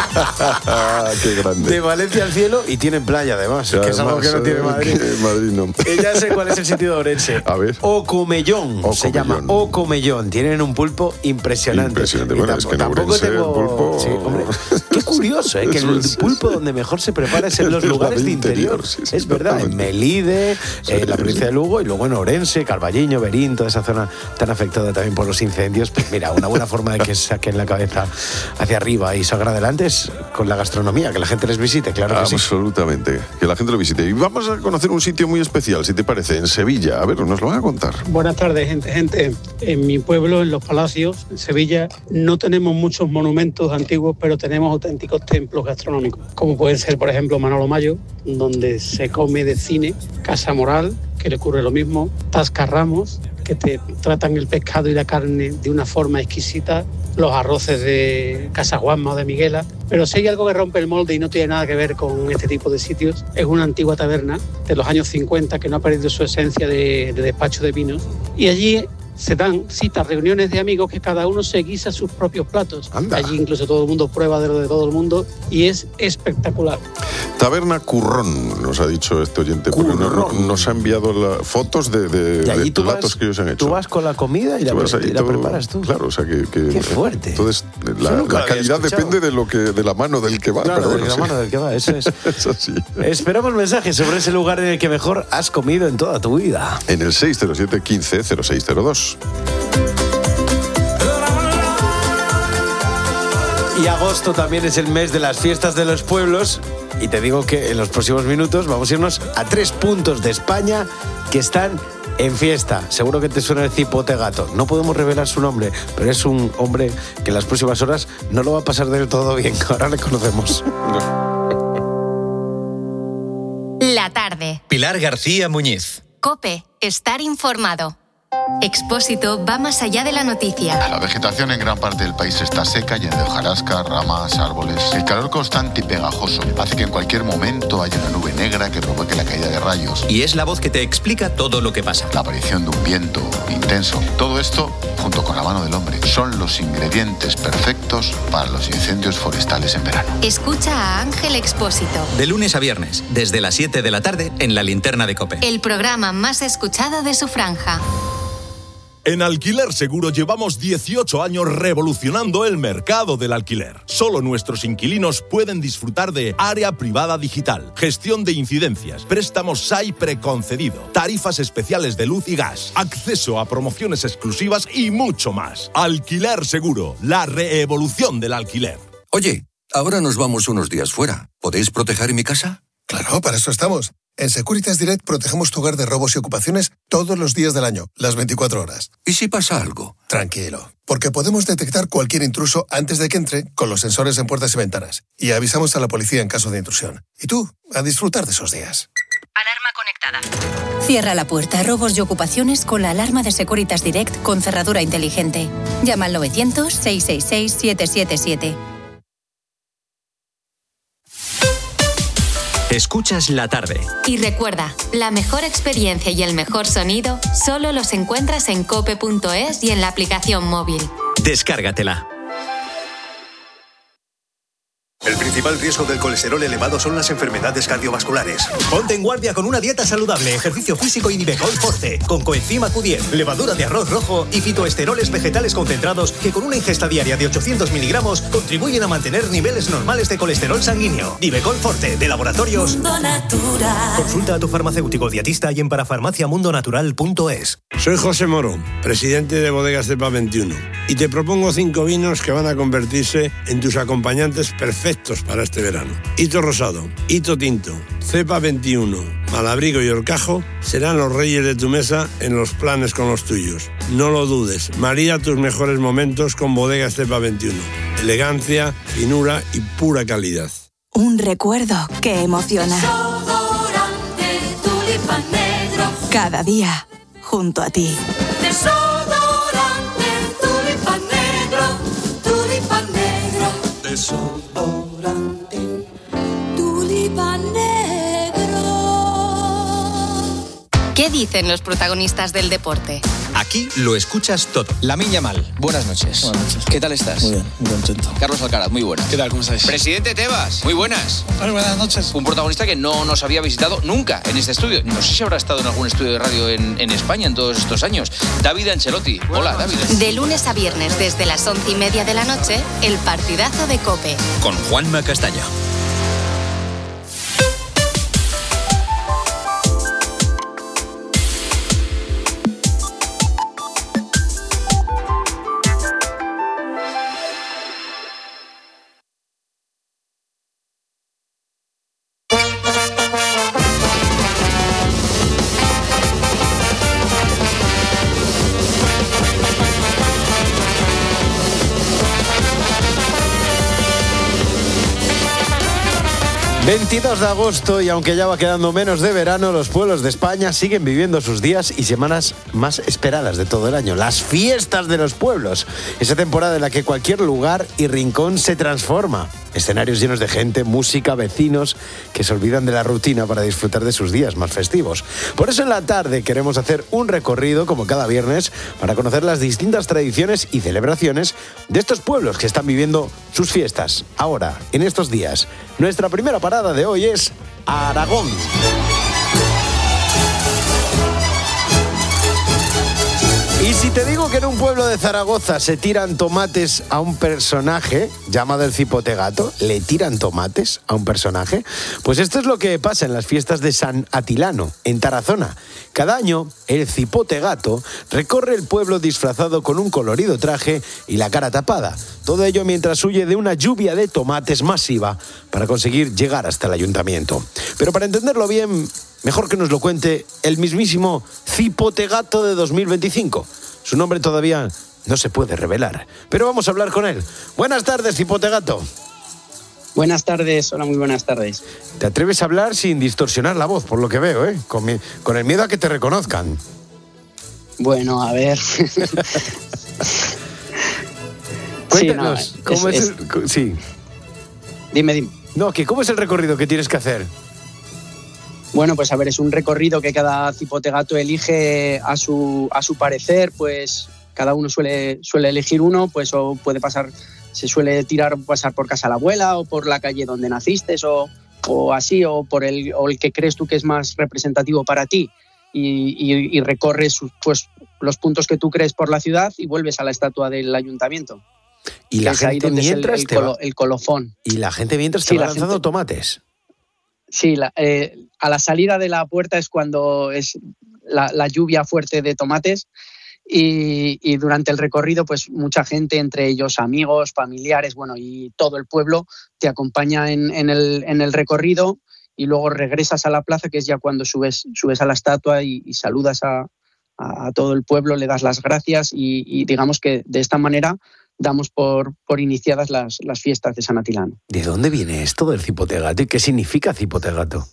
todos. Qué grande. De Valencia al cielo y tienen playa, además, que además, es algo que no tiene Madrid. Madrid no. Y ya sé cuál es el sitio de Orense. A ver. Ocomellón, Ocomellón. se llama Ocomellón. Tienen un pulpo impresionante. Impresionante. Bueno, tampoco, es que en tampoco Ourense tengo... el pulpo... Sí, hombre. Qué curioso, ¿eh? Que el pulpo donde mejor se prepara es en los lugares de interior. Sí, sí, es verdad, totalmente. en Melide, sí, en la provincia sí. de Lugo, y luego en Orense, Carballiño, Berín, toda esa zona tan afectada también por los incendios. Pues mira, una buena forma de que saquen la cabeza hacia arriba y salgan adelante es con la gastronomía, que la gente les visite, claro que sí. Absolutamente, que la gente lo visite. Y vamos a conocer un sitio muy especial, si te parece, en Sevilla. A ver, nos lo van a contar. Buenas tardes, gente. gente. En mi pueblo, en Los Palacios, en Sevilla, no tenemos muchos monumentos antiguos, pero tenemos auténticos templos gastronómicos, como pueden ser, por ejemplo, Manolo Mayo, donde se come de cine, Casa Moral, que le ocurre lo mismo, Tasca Ramos, que te tratan el pescado y la carne de una forma exquisita, los arroces de Casa Juanma o de Miguela. Pero si hay algo que rompe el molde y no tiene nada que ver con este tipo de sitios, es una antigua taberna de los años cincuenta que no ha perdido su esencia de, de despacho de vinos. Y allí se dan citas, reuniones de amigos que cada uno se guisa sus propios platos. Anda. Allí incluso todo el mundo prueba de lo de todo el mundo y es espectacular. Taberna Currón, nos ha dicho este oyente, porque no, no, nos ha enviado la, fotos de, de, de platos vas, que ellos han hecho. Tú vas con la comida y la, y la todo, preparas tú. Claro, o sea que... que ¡qué fuerte! Entonces, la, la calidad depende de lo que de la mano del que va. Claro, pero bueno, de la sí. mano del que va, eso es. Eso sí. Esperamos mensajes sobre ese lugar en el que mejor has comido en toda tu vida. En el seis cero siete, quince, cero seis cero dos. Y agosto también es el mes de las fiestas de los pueblos. Y te digo que en los próximos minutos vamos a irnos a tres puntos de España que están en fiesta. Seguro que te suena el Cipote Gato. No podemos revelar su nombre, pero es un hombre que en las próximas horas no lo va a pasar del todo bien. Ahora le conocemos. La tarde. Pilar García Muñiz. COPE. Estar informado. Expósito va más allá de la noticia. La vegetación en gran parte del país está seca, llena de hojarasca, ramas, árboles. El calor constante y pegajoso hace que en cualquier momento haya una nube negra que provoque la caída de rayos. Y es la voz que te explica todo lo que pasa. La aparición de un viento intenso. Todo esto, junto con la mano del hombre, son los ingredientes perfectos para los incendios forestales en verano. Escucha a Ángel Expósito. De lunes a viernes, desde las siete de la tarde, en la Linterna de COPE. El programa más escuchado de su franja. En Alquiler Seguro llevamos dieciocho años revolucionando el mercado del alquiler. Solo nuestros inquilinos pueden disfrutar de área privada digital, gestión de incidencias, préstamos S A I preconcedido, tarifas especiales de luz y gas, acceso a promociones exclusivas y mucho más. Alquiler Seguro, la reevolución del alquiler. Oye, ahora nos vamos unos días fuera. ¿Podéis proteger mi casa? Claro, para eso estamos. En Securitas Direct protegemos tu hogar de robos y ocupaciones todos los días del año, las veinticuatro horas. ¿Y si pasa algo? Tranquilo, porque podemos detectar cualquier intruso antes de que entre con los sensores en puertas y ventanas. Y avisamos a la policía en caso de intrusión. Y tú, a disfrutar de esos días. Alarma conectada. Cierra la puerta a robos y ocupaciones con la alarma de Securitas Direct con cerradura inteligente. Llama al novecientos, seiscientos sesenta y seis, setecientos setenta y siete. Escuchas La Tarde. Y recuerda, la mejor experiencia y el mejor sonido solo los encuentras en cope punto es y en la aplicación móvil. Descárgatela. El principal riesgo del colesterol elevado son las enfermedades cardiovasculares. Ponte en guardia con una dieta saludable, ejercicio físico y Nivecol Forte, con coenzima Q diez, levadura de arroz rojo y fitoesteroles vegetales concentrados que con una ingesta diaria de ochocientos miligramos contribuyen a mantener niveles normales de colesterol sanguíneo. Nivecol Forte, de Laboratorios Mundo Natural. Consulta a tu farmacéutico dietista y en parafarmacia mundo natural punto es. Soy José Moro, presidente de Bodegas Cepa veintiuno, y te propongo cinco vinos que van a convertirse en tus acompañantes perfectos para este verano. Hito Rosado, Hito Tinto, Cepa veintiuno, Malabrigo y Horcajo serán los reyes de tu mesa en los planes con los tuyos. No lo dudes, marida tus mejores momentos con Bodegas Cepa veintiuno. Elegancia, finura y pura calidad. Un recuerdo que emociona. Desodorante Tulipán Negro. Cada día, junto a ti. Desodorante Tulipán Negro. Tulipán Negro. Desodorante Tulipán Negro. ¿Qué dicen los protagonistas del deporte? Aquí lo escuchas todo. Lamine Yamal, buenas noches. Buenas noches. ¿Qué tal estás? Muy bien, muy contento. Carlos Alcaraz, muy buenas. ¿Qué tal? ¿Cómo estáis? Presidente Tebas, muy buenas. Muy buenas noches. Un protagonista que no nos había visitado nunca en este estudio. No sé si habrá estado en algún estudio de radio en, en España en todos estos años. David Ancelotti. Hola, David. De lunes a viernes desde las once y media de la noche, el partidazo de COPE. Con Juanma Castaño. veintidós de agosto y aunque ya va quedando menos de verano, los pueblos de España siguen viviendo sus días y semanas más esperadas de todo el año. Las fiestas de los pueblos. Esa temporada en la que cualquier lugar y rincón se transforma. Escenarios llenos de gente, música, vecinos que se olvidan de la rutina para disfrutar de sus días más festivos. Por eso en la tarde queremos hacer un recorrido, como cada viernes, para conocer las distintas tradiciones y celebraciones de estos pueblos que están viviendo sus fiestas. Ahora, en estos días, nuestra primera parada de hoy es Aragón. Y si te digo que en un pueblo de Zaragoza se tiran tomates a un personaje llamado el Cipote Gato, ¿le tiran tomates a un personaje? Pues esto es lo que pasa en las fiestas de San Atilano, en Tarazona. Cada año, el Cipote Gato recorre el pueblo disfrazado con un colorido traje y la cara tapada. Todo ello mientras huye de una lluvia de tomates masiva para conseguir llegar hasta el ayuntamiento. Pero para entenderlo bien, mejor que nos lo cuente el mismísimo Cipote Gato de dos mil veinticinco. Su nombre todavía no se puede revelar, pero vamos a hablar con él. Buenas tardes, Cipote Gato. Buenas tardes, hola, muy buenas tardes. Te atreves a hablar sin distorsionar la voz, por lo que veo, ¿eh? Con, mi, con el miedo a que te reconozcan. Bueno, a ver. Cuéntanos, sí, no, ¿cómo es, es, es el...? Sí. Dime, dime. No, que ¿cómo es el recorrido que tienes que hacer? Bueno, pues a ver, es un recorrido que cada cipotegato elige a su, a su parecer, pues cada uno suele, suele elegir uno, pues o puede pasar, se suele tirar, pasar por casa de la abuela o por la calle donde naciste o, o así, o por el, o el que crees tú que es más representativo para ti y, y, y recorres pues, los puntos que tú crees por la ciudad y vuelves a la estatua del ayuntamiento. Y la gente mientras el, el, te colo, va... el colofón. Y la gente mientras te sí, va lanzando gente... tomates. Sí, la, eh, a la salida de la puerta es cuando es la, la lluvia fuerte de tomates y, y durante el recorrido pues mucha gente, entre ellos amigos, familiares, bueno, y todo el pueblo te acompaña en, en, el, en el recorrido y luego regresas a la plaza, que es ya cuando subes, subes a la estatua y, y saludas a, a, a todo el pueblo, le das las gracias y, y digamos que de esta manera damos por, por iniciadas las, las fiestas de San Atilano. ¿De dónde viene esto del cipotegato y qué significa cipotegato?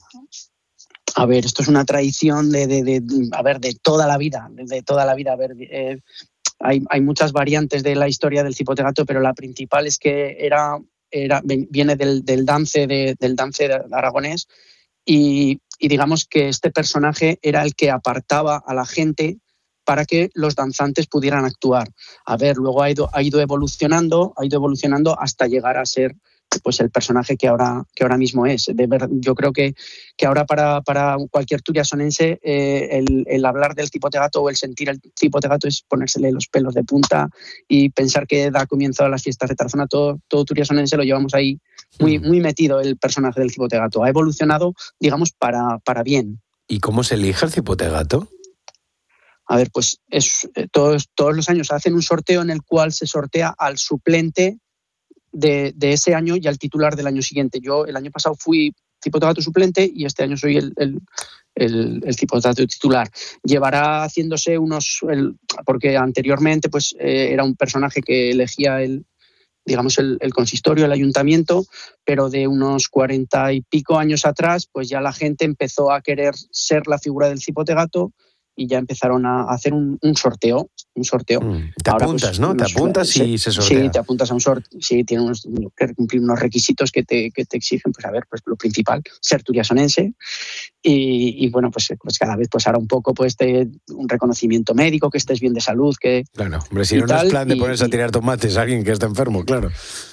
A ver, esto es una tradición de, de, de a ver, de toda la vida, de, de toda la vida. A ver, eh, hay, hay muchas variantes de la historia del cipotegato, pero la principal es que era, era viene del, del dance de, del dance aragonés y, y digamos que este personaje era el que apartaba a la gente para que los danzantes pudieran actuar. A ver, luego ha ido, ha ido evolucionando, ha ido evolucionando hasta llegar a ser pues el personaje que ahora, que ahora mismo es. De ver, yo creo que, que ahora para, para cualquier turiasonense eh, el, el hablar del cipotegato o el sentir el cipotegato es ponérsele los pelos de punta y pensar que da comienzo a las fiestas de Tarazona. Todo, todo turiasonense lo llevamos ahí muy, muy metido el personaje del cipotegato. Ha evolucionado, digamos, para, para bien. ¿Y cómo se elige el cipotegato? A ver, pues es, eh, todos, todos los años hacen un sorteo en el cual se sortea al suplente de, de ese año y al titular del año siguiente. Yo el año pasado fui cipotegato suplente y este año soy el, el, el, el cipotegato titular. Llevará haciéndose unos... El, porque anteriormente pues eh, era un personaje que elegía el, digamos, el, el consistorio, el ayuntamiento, pero de unos cuarenta y pico años atrás pues ya la gente empezó a querer ser la figura del cipotegato y ya empezaron a hacer un, un sorteo. Un sorteo. Mm, te Ahora, apuntas, pues, ¿no? Unos, te apuntas y se sortea. Sí, te apuntas a un sorteo. Sí, tiene unos, que cumplir unos requisitos que te, que te exigen, pues a ver, pues lo principal, ser turiasonense. Y, y bueno, pues, pues cada vez pues ahora un poco pues te, un reconocimiento médico, que estés bien de salud. Que, claro, hombre, si no, no es plan de ponerse y, a tirar tomates a alguien que está enfermo, claro.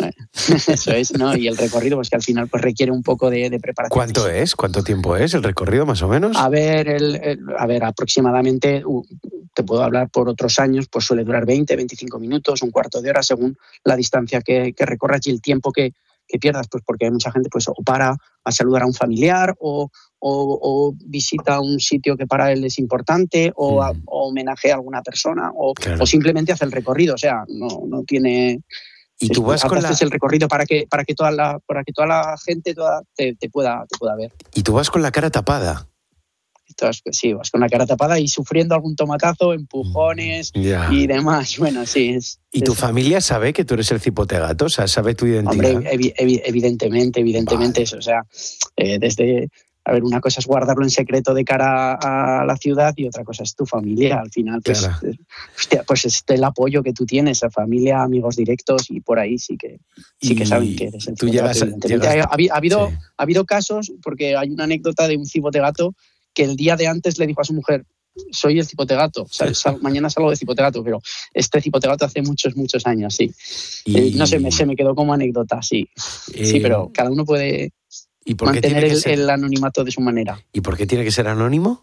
Eso es, ¿no? Y el recorrido, pues que al final pues requiere un poco de, de preparación. ¿Cuánto física. es? ¿Cuánto tiempo es el recorrido, más o menos? A ver, el, el, a ver, aproximadamente, uh, te puedo hablar por otros años, pues suele durar veinte, veinticinco minutos, un cuarto de hora, según la distancia que, que recorras y el tiempo que, que pierdas, pues porque hay mucha gente pues o para a saludar a un familiar o, o, o visita un sitio que para él es importante o, a, o homenajea a alguna persona o, claro. o simplemente hace el recorrido, o sea, no, no tiene... Y tú vas con la... el recorrido para que para que toda la para que toda la gente toda te, te pueda te pueda ver. Y tú vas con la cara tapada. Entonces, pues sí, vas con la cara tapada y sufriendo algún tomatazo, empujones yeah. y demás. Bueno, sí. Es, ¿Y es... tu familia sabe que tú eres el cipotegato? O sea, ¿sabe tu identidad? Hombre, evi evi evidentemente, evidentemente. Vale. Eso, o sea, eh, desde... A ver, una cosa es guardarlo en secreto de cara a la ciudad y otra cosa es tu familia. Al final, pues, claro. hostia, pues es el apoyo que tú tienes, a familia, amigos directos y por ahí sí que sí que saben que eres el tú llegas, llegas... Ha, ha, habido, sí. ha habido casos, porque hay una anécdota de un cipotegato que el día de antes le dijo a su mujer: soy el cipotegato, o sea, sal, mañana salgo de cipotegato, pero este cipotegato hace muchos, muchos años, sí. Y... Eh, no sé, me, se me quedó como anécdota, sí. Eh... Sí, pero cada uno puede... ¿Y por qué mantener tiene que el, ser... el anonimato de su manera. ¿Y por qué tiene que ser anónimo?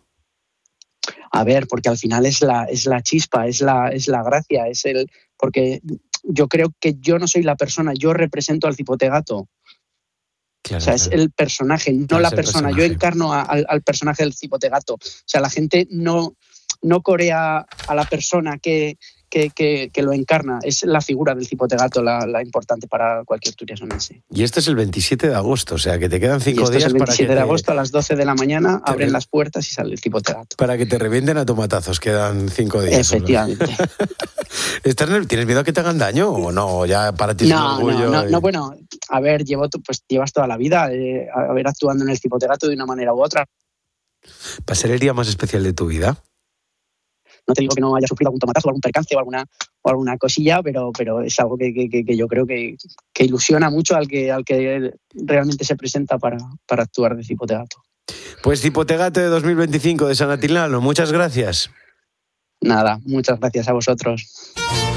A ver, porque al final es la, es la chispa, es la, es la gracia, es el... Porque yo creo que yo no soy la persona, yo represento al cipotegato. Claro, o sea, claro. es el personaje, no claro, la persona. Personaje. Yo encarno a, al, al personaje del cipotegato. O sea, la gente no, no corea a la persona que... Que, que, que lo encarna, es la figura del cipotegato la, la importante para cualquier turiasonense. Y este es el veintisiete de agosto, o sea que te quedan cinco días es el para que veintisiete te... de agosto a las doce de la mañana abren las puertas y sale el cipotegato. Para que te revienten a tomatazos, quedan cinco días. Efectivamente. ¿Estás, ¿Tienes miedo a que te hagan daño o no? Ya para ti es no, un orgullo. No, no, y... no, bueno, a ver, llevo, pues llevas toda la vida eh, a ver actuando en el cipotegato de una manera u otra. ¿Va a ser el día más especial de tu vida? No te digo que no haya sufrido algún tomatazo, algún percance o alguna, o alguna cosilla, pero, pero es algo que, que, que yo creo que, que ilusiona mucho al que, al que realmente se presenta para, para actuar de Cipote Gato. Pues Cipote Gato de dos mil veinticinco de San Atilano, muchas gracias. Nada, muchas gracias a vosotros.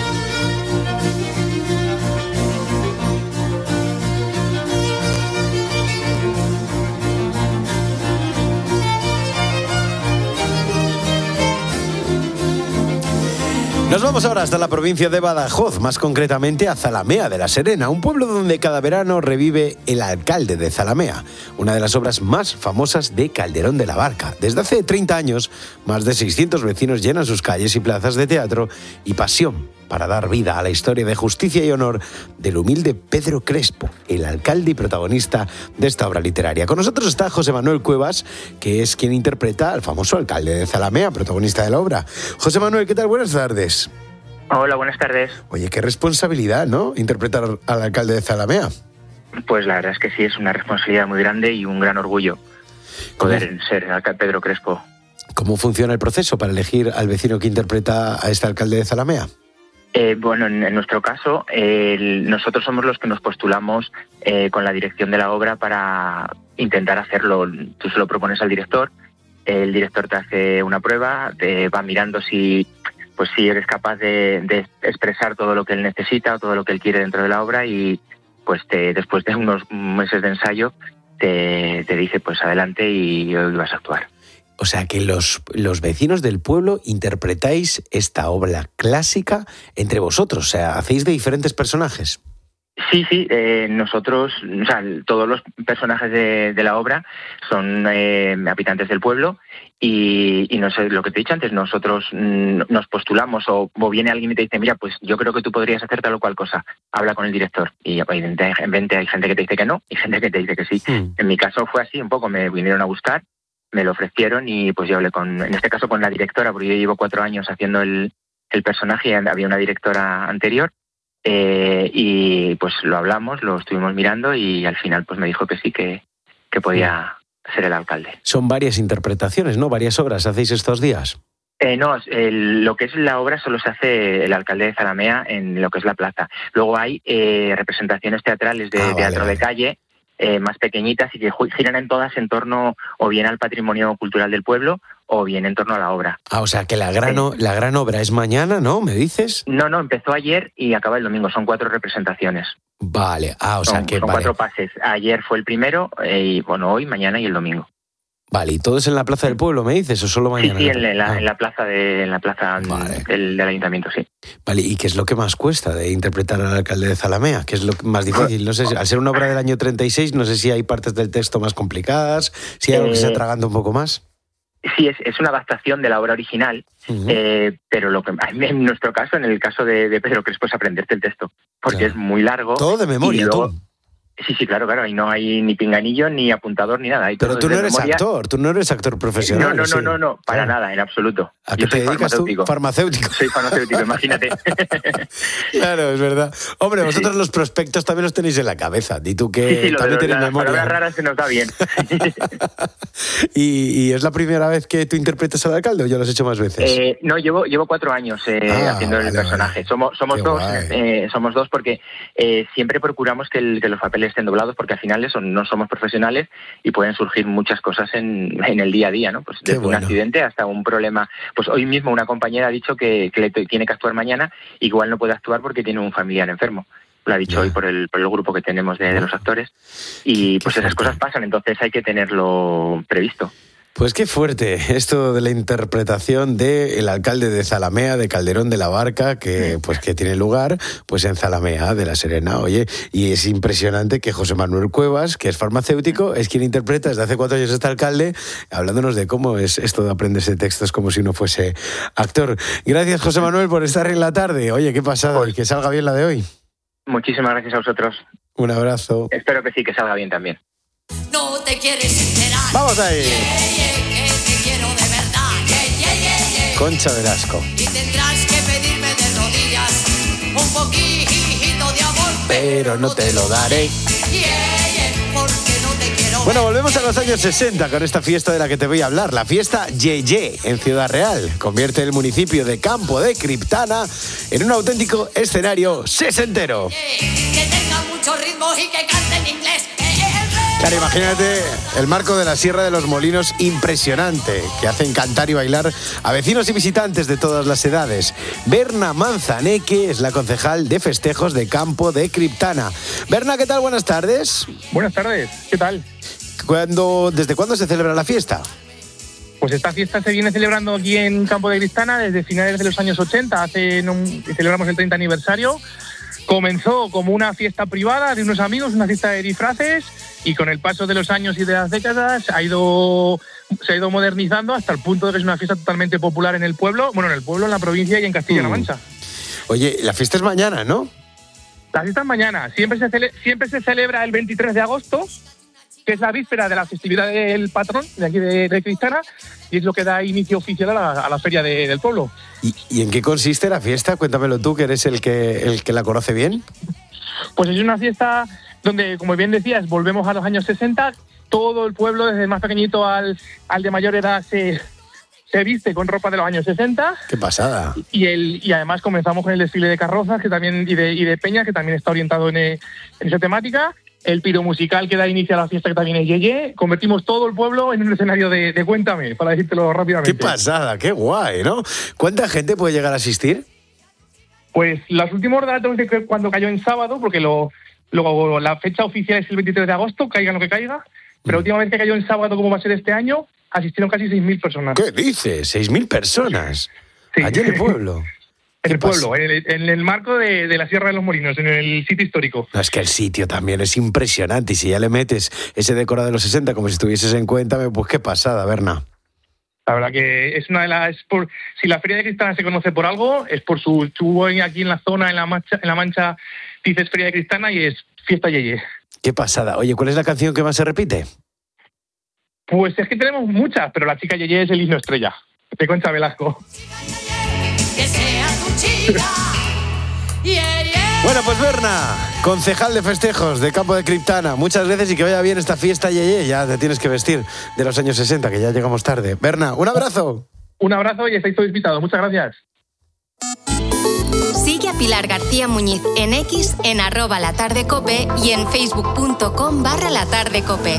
Nos vamos ahora hasta la provincia de Badajoz, más concretamente a Zalamea de la Serena, un pueblo donde cada verano revive El alcalde de Zalamea, una de las obras más famosas de Calderón de la Barca. Desde hace treinta años, más de seiscientos vecinos llenan sus calles y plazas de teatro y pasión para dar vida a la historia de justicia y honor del humilde Pedro Crespo, el alcalde y protagonista de esta obra literaria. Con nosotros está José Manuel Cuevas, que es quien interpreta al famoso alcalde de Zalamea, protagonista de la obra. José Manuel, ¿qué tal? Buenas tardes. Hola, buenas tardes. Oye, qué responsabilidad, ¿no? Interpretar al alcalde de Zalamea. Pues la verdad es que sí, es una responsabilidad muy grande y un gran orgullo poder ¿Cómo? ser el alcalde Pedro Crespo. ¿Cómo funciona el proceso para elegir al vecino que interpreta a este alcalde de Zalamea? Eh, bueno, en, en nuestro caso, eh, el, nosotros somos los que nos postulamos eh, con la dirección de la obra para intentar hacerlo. Tú se lo propones al director, el director te hace una prueba, te va mirando si, pues, si eres capaz de, de expresar todo lo que él necesita o todo lo que él quiere dentro de la obra y pues te, después de unos meses de ensayo te, te dice pues adelante y hoy vas a actuar. O sea que los, los vecinos del pueblo interpretáis esta obra clásica entre vosotros, o sea, hacéis de diferentes personajes. Sí, sí, eh, nosotros, o sea, todos los personajes de, de la obra son eh, habitantes del pueblo y, y no sé, lo que te he dicho antes, nosotros mm, nos postulamos o, o viene alguien y te dice, mira, pues yo creo que tú podrías hacer tal o cual cosa, habla con el director y evidentemente hay gente que te dice que no y gente que te dice que sí. Mm. En mi caso fue así, un poco, me vinieron a buscar, me lo ofrecieron y pues yo hablé con, en este caso con la directora, porque yo llevo cuatro años haciendo el, el personaje y había una directora anterior. Eh, y pues lo hablamos, lo estuvimos mirando y al final pues me dijo que sí, que, que podía ser el alcalde. Son varias interpretaciones, ¿no? Varias obras hacéis estos días. Eh, no, el, lo que es la obra solo se hace el alcalde de Zalamea en lo que es la plaza. Luego hay eh, representaciones teatrales de ah, teatro vale, de calle, eh, más pequeñitas y que giran en todas en torno o bien al patrimonio cultural del pueblo o bien en torno a la obra. Ah, o sea que la gran, sí. la gran obra es mañana, ¿no? ¿Me dices? No, no, empezó ayer y acaba el domingo. Son cuatro representaciones. Vale, ah, o sea son, que... Son vale. cuatro pases. Ayer fue el primero eh, y bueno, hoy, mañana y el domingo. Vale, ¿y todo es en la Plaza del Pueblo, me dices, o solo mañana? Sí, sí, en la, ah. en la plaza, de, en la plaza vale. del, del ayuntamiento, sí. Vale, ¿y qué es lo que más cuesta de interpretar al alcalde de Zalamea? ¿Qué es lo más difícil? No sé, al ser una obra del año treinta y seis, no sé si hay partes del texto más complicadas, si hay algo eh, que se atraganta un poco más. Sí, es, es una adaptación de la obra original, uh-huh. eh, pero lo que en nuestro caso, en el caso de, de Pedro Crespo, es aprenderte el texto, porque claro. es muy largo. Todo de memoria, luego, tú. Sí, sí, claro, claro, ahí no hay ni pinganillo, ni apuntador, ni nada. Hay pero tú no eres memoria. actor, tú no eres actor profesional. No, no, ¿sí? no, no, no, para claro. nada, en absoluto. ¿A qué Yo te dedicas farmacéutico. tú? Farmacéutico. Soy farmacéutico, imagínate. Claro, es verdad. Hombre, vosotros sí. los prospectos también los tenéis en la cabeza. Y tú que sí, sí, también de, tienes las memoria. Las palabras raras se nos da bien. ¿Y, ¿Y es la primera vez que tú interpretas al alcalde o ya lo has hecho más veces? Eh, no, llevo llevo cuatro años eh, ah, haciendo vale, el personaje. Vale. Somos somos dos, eh, somos dos porque eh, siempre procuramos que, el, que los papeles estén doblados porque al final eso, no somos profesionales y pueden surgir muchas cosas en, en el día a día, ¿no? Pues desde bueno. un accidente hasta un problema. Pues hoy mismo una compañera ha dicho que, que le tiene que actuar mañana, igual no puede actuar porque tiene un familiar enfermo. Lo ha dicho yeah. hoy por el, por el grupo que tenemos de, de los actores. Y qué, pues qué esas cosas pasan, entonces hay que tenerlo previsto. Pues qué fuerte esto de la interpretación del alcalde de Zalamea, de Calderón de la Barca, que pues que tiene lugar pues en Zalamea de la Serena. Oye, y es impresionante que José Manuel Cuevas, que es farmacéutico, es quien interpreta desde hace cuatro años este alcalde, hablándonos de cómo es esto de aprenderse textos como si uno fuese actor. Gracias, José Manuel, por estar en la tarde. Oye, qué pasada, y que salga bien la de hoy. Muchísimas gracias a vosotros. Un abrazo. Espero que sí, que salga bien también. No te quieres enterar. ¡Vamos ahí! Yeah, yeah, que te quiero de verdad. Yeah, yeah, yeah, yeah. Concha Velasco. Y tendrás que pedirme de rodillas un poquito de amor, pero no te lo daré. Yeah, yeah, porque no te quiero Bueno, volvemos a los años sesenta con esta fiesta de la que te voy a hablar, la fiesta Yeye en Ciudad Real. Convierte el municipio de Campo de Criptana en un auténtico escenario sesentero. Que tenga mucho ritmo y que cante en inglés. Claro, imagínate el marco de la Sierra de los Molinos impresionante, que hacen cantar y bailar a vecinos y visitantes de todas las edades. Berna Manzaneque es la concejal de festejos de Campo de Criptana. Berna, ¿qué tal? Buenas tardes. Buenas tardes, ¿qué tal? ¿Cuándo, ¿Desde cuándo se celebra la fiesta? Pues esta fiesta se viene celebrando aquí en Campo de Criptana desde finales de los años ochenta. Hace, no, celebramos el treinta aniversario. Comenzó como una fiesta privada de unos amigos, una fiesta de disfraces, y con el paso de los años y de las décadas ha ido, se ha ido modernizando hasta el punto de que es una fiesta totalmente popular en el pueblo, bueno, en el pueblo, en la provincia y en Castilla-La Mancha. Mm. Oye, la fiesta es mañana, ¿no? La fiesta es mañana. Siempre se, cele- siempre se celebra el veintitrés de agosto, que es la víspera de la festividad del patrón de aquí de, de Criptana, y es lo que da inicio oficial a la, a la feria de, del pueblo. ¿Y, ¿Y en qué consiste la fiesta? Cuéntamelo tú, que eres el que, el que la conoce bien. Pues es una fiesta donde, como bien decías, volvemos a los años sesenta. Todo el pueblo, desde el más pequeñito al, al de mayor edad, se, se viste con ropa de los años sesenta. ¡Qué pasada! Y, el, y además comenzamos con el desfile de carrozas que también y, de, y de peñas, que también está orientado en, en esa temática. El piro musical que da inicio a la fiesta, que también es Yeye. Convertimos todo el pueblo en un escenario de, de Cuéntame, para decírtelo rápidamente. ¡Qué pasada! ¡Qué guay!, ¿no? ¿Cuánta gente puede llegar a asistir? Pues los últimos datos de que cuando cayó en sábado, porque lo, lo, la fecha oficial es el veintitrés de agosto, caiga lo que caiga, pero la última vez que cayó en sábado, como va a ser este año, asistieron casi seis mil personas. ¿Qué dices? ¿seis mil personas? Sí. Allí en el pueblo. En el pueblo, en el, en el marco de, de la Sierra de los Molinos, en el sitio histórico. No, es que el sitio también es impresionante, y si ya le metes ese decorado de los sesenta como si estuvieses en Cuéntame, pues qué pasada, Berna. La verdad que es una de las... Por, si la Feria de Criptana se conoce por algo, es por su chubo aquí en la zona, en la Mancha, en la Mancha dices Feria de Criptana y es Fiesta Yeye. Qué pasada. Oye, ¿cuál es la canción que más se repite? Pues es que tenemos muchas, pero la chica Yeye es el himno estrella, de Concha Velasco. Que sea tu chica. Yeah, yeah. Bueno, pues Berna, concejal de festejos de Campo de Criptana, muchas gracias y que vaya bien esta fiesta Yeye. Ya te tienes que vestir de los años sesenta, que ya llegamos tarde. Berna, un abrazo. Un abrazo y estáis todos invitados. Muchas gracias. Sigue a Pilar García Muñiz en X, en arroba latardecope y en facebook.com barra latardecope.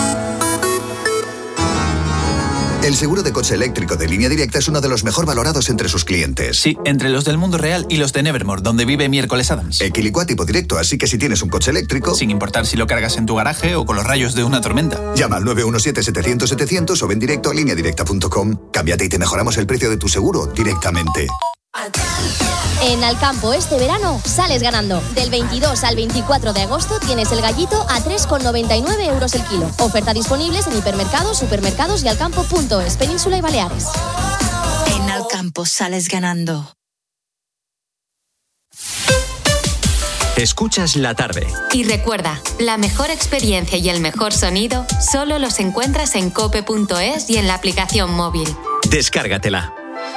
El seguro de coche eléctrico de Línea Directa es uno de los mejor valorados entre sus clientes. Sí, entre los del mundo real y los de Nevermore, donde vive Miércoles Adams. Equilicua tipo directo, así que si tienes un coche eléctrico... Sin importar si lo cargas en tu garaje o con los rayos de una tormenta. Llama al nueve uno siete, setecientos, setecientos o ven directo a línea directa punto com. Cámbiate y te mejoramos el precio de tu seguro directamente. En Alcampo este verano sales ganando. Del veintidós al veinticuatro de agosto tienes el gallito a tres con noventa y nueve euros el kilo. Oferta disponibles en hipermercados, supermercados y alcampo punto es, Península y Baleares. En Alcampo sales ganando. Escuchas la tarde. Y recuerda, la mejor experiencia y el mejor sonido solo los encuentras en cope punto es y en la aplicación móvil. Descárgatela.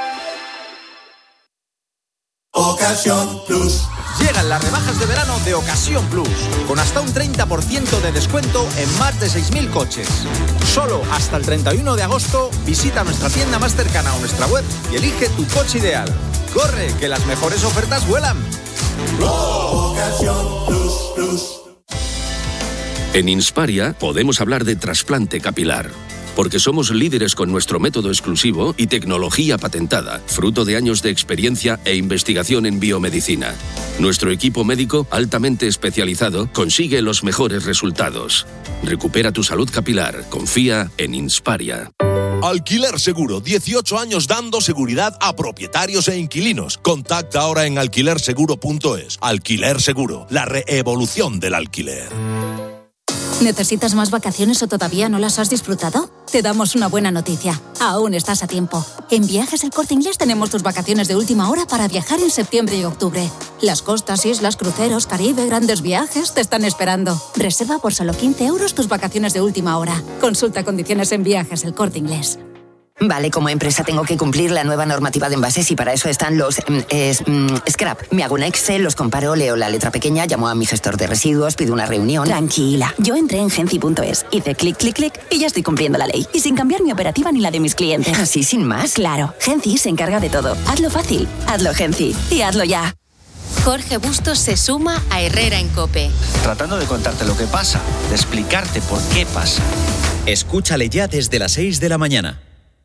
Ocasión Plus. Llegan las rebajas de verano de Ocasión Plus, con hasta un treinta por ciento de descuento en más de seis mil coches. Solo hasta el treinta y uno de agosto visita nuestra tienda más cercana o nuestra web y elige tu coche ideal. ¡Corre, que las mejores ofertas vuelan! Ocasión Plus, Plus. En Insparia podemos hablar de trasplante capilar, porque somos líderes con nuestro método exclusivo y tecnología patentada, fruto de años de experiencia e investigación en biomedicina. Nuestro equipo médico, altamente especializado, consigue los mejores resultados. Recupera tu salud capilar. Confía en Insparia. Alquiler Seguro, dieciocho años dando seguridad a propietarios e inquilinos. Contacta ahora en alquiler seguro punto es. Alquiler Seguro, la reevolución del alquiler. ¿Necesitas más vacaciones o todavía no las has disfrutado? Te damos una buena noticia. Aún estás a tiempo. En Viajes El Corte Inglés tenemos tus vacaciones de última hora para viajar en septiembre y octubre. Las costas, islas, cruceros, Caribe, grandes viajes te están esperando. Reserva por solo quince euros tus vacaciones de última hora. Consulta condiciones en Viajes El Corte Inglés. Vale, como empresa tengo que cumplir la nueva normativa de envases y para eso están los mm, es, mm, scrap. Me hago un Excel, los comparo, leo la letra pequeña, llamo a mi gestor de residuos, pido una reunión. Tranquila, yo entré en genci punto es, hice clic, clic, clic y ya estoy cumpliendo la ley. Y sin cambiar mi operativa ni la de mis clientes. ¿Así sin más? Claro, Genci se encarga de todo. Hazlo fácil, hazlo Genci y hazlo ya. Jorge Bustos se suma a Herrera en COPE. Tratando de contarte lo que pasa, de explicarte por qué pasa. Escúchale ya desde las seis de la mañana.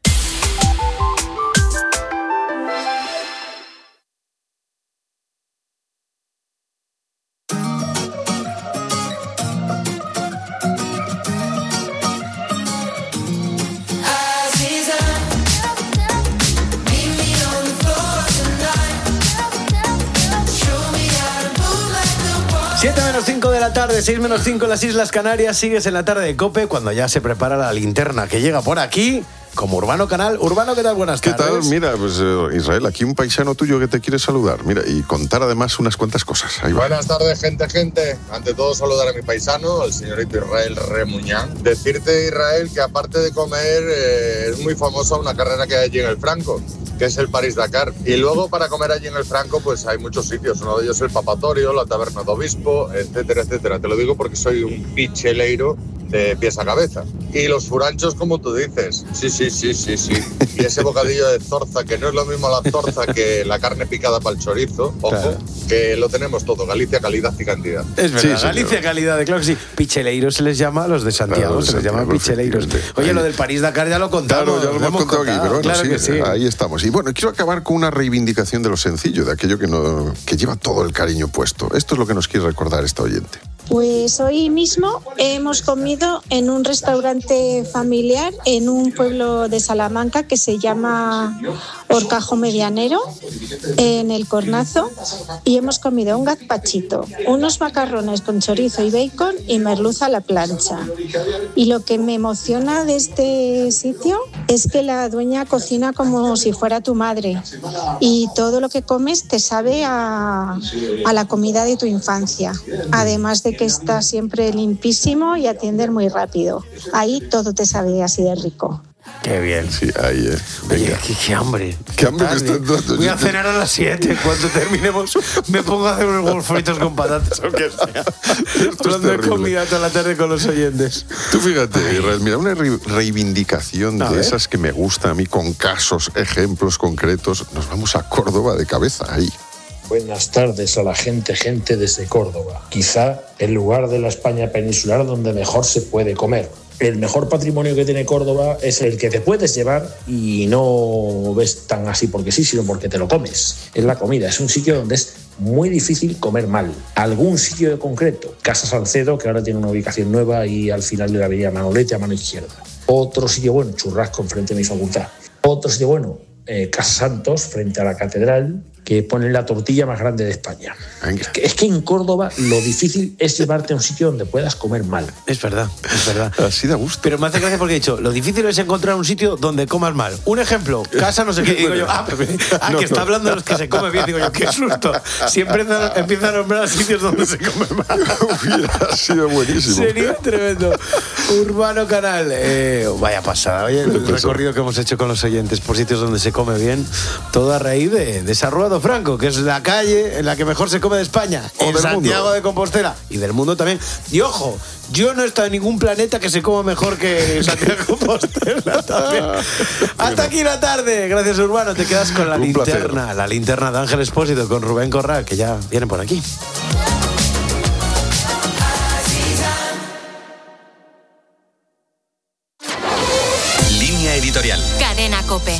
siete menos cinco de la tarde, seis menos cinco en las Islas Canarias. Sigues en la tarde de COPE cuando ya se prepara la linterna que llega por aquí como Urbano Canal. Urbano, ¿qué tal? Buenas ¿Qué tardes. tal? Mira, pues eh, Israel, aquí un paisano tuyo que te quiere saludar. Mira, y contar además unas cuantas cosas. Ahí va. Buenas tardes, gente, gente. Ante todo, saludar a mi paisano, el señorito Israel Remuñán. Decirte, Israel, que aparte de comer, eh, es muy famosa una carrera que hay allí en el Franco, que es el París-Dakar. Y luego, para comer allí en el Franco, pues hay muchos sitios. Uno de ellos es el Papatorio, la Taberna de Obispo, etcétera, etcétera. Te lo digo porque soy un picheleiro de pies a cabeza. Y los furanchos, como tú dices. Sí, sí, sí, sí, sí. Y ese bocadillo de zorza, que no es lo mismo la zorza que la carne picada para el chorizo. Ojo, claro, que lo tenemos todo. Galicia, calidad y cantidad. Es verdad, sí, Galicia, calidad, claro que sí. Picheleiros se les llama a los de Santiago, claro, se les llama picheleiros. Oye, ahí, lo del París-Dakar ya lo contamos. Claro, ya lo hemos contado, contado aquí, pero bueno, claro sí, que sí. Ahí estamos. Y bueno, quiero acabar con una reivindicación de lo sencillo, de aquello que, no, que lleva todo el cariño puesto. Esto es lo que nos quiere recordar esta oyente. Pues hoy mismo hemos comido en un restaurante familiar en un pueblo de Salamanca que se llama Horcajo Medianero, en el Cornazo, y hemos comido un gazpachito, unos macarrones con chorizo y bacon y merluza a la plancha. Y lo que me emociona de este sitio es que la dueña cocina como si fuera tu madre y todo lo que comes te sabe a, a la comida de tu infancia, además de que está siempre limpísimo y atienden muy rápido. Ahí todo te sabe así de rico. Qué bien. Sí, ahí, eh. Oye, qué, qué hambre. Qué hambre que está dando. Voy a cenar a las siete. Cuando terminemos, me pongo a hacer unos huevos fritos con patatas, aunque sea. Hablando de comida toda la tarde con los oyentes. Tú fíjate, Israel, mira, una re- reivindicación a de ver. esas que me gusta a mí, con casos, ejemplos concretos. Nos vamos a Córdoba de cabeza, ahí. Buenas tardes a la gente, gente desde Córdoba. Quizá el lugar de la España peninsular donde mejor se puede comer. El mejor patrimonio que tiene Córdoba es el que te puedes llevar y no ves tan así porque sí, sino porque te lo comes. Es la comida, es un sitio donde es muy difícil comer mal. Algún sitio de concreto, Casa Salcedo, que ahora tiene una ubicación nueva y al final de la avenida Manolete a mano izquierda. Otro sitio bueno, Churrasco, enfrente de mi facultad. Otro sitio bueno, eh, Casa Santos, frente a la catedral, que ponen la tortilla más grande de España. Es que, es que en Córdoba lo difícil es llevarte a un sitio donde puedas comer mal. Es verdad, es verdad. Así da gusto. Pero me hace gracia porque he dicho, lo difícil es encontrar un sitio donde comas mal. Un ejemplo, casa no sé qué. Digo yo, ah, ah No, que está no. hablando de los que se come bien. Digo yo, qué susto. Siempre empieza a nombrar sitios donde se come mal. Hubiera sido buenísimo. Sería tremendo. Urbano Canal. Eh, vaya pasada. Oye, el recorrido que hemos hecho con los oyentes por sitios donde se come bien, todo a raíz de, de esa Rueda do Franco, que es la calle en la que mejor se come de España, O en del Santiago mundo. de Compostela y del mundo también. Y ojo, yo no he estado en ningún planeta que se coma mejor que Santiago de Compostela también. Hasta aquí la tarde. Gracias, Urbano. Te quedas con la Un linterna, placer. la linterna de Ángel Expósito con Rubén Corral, que ya viene por aquí. Línea editorial. Cadena COPE.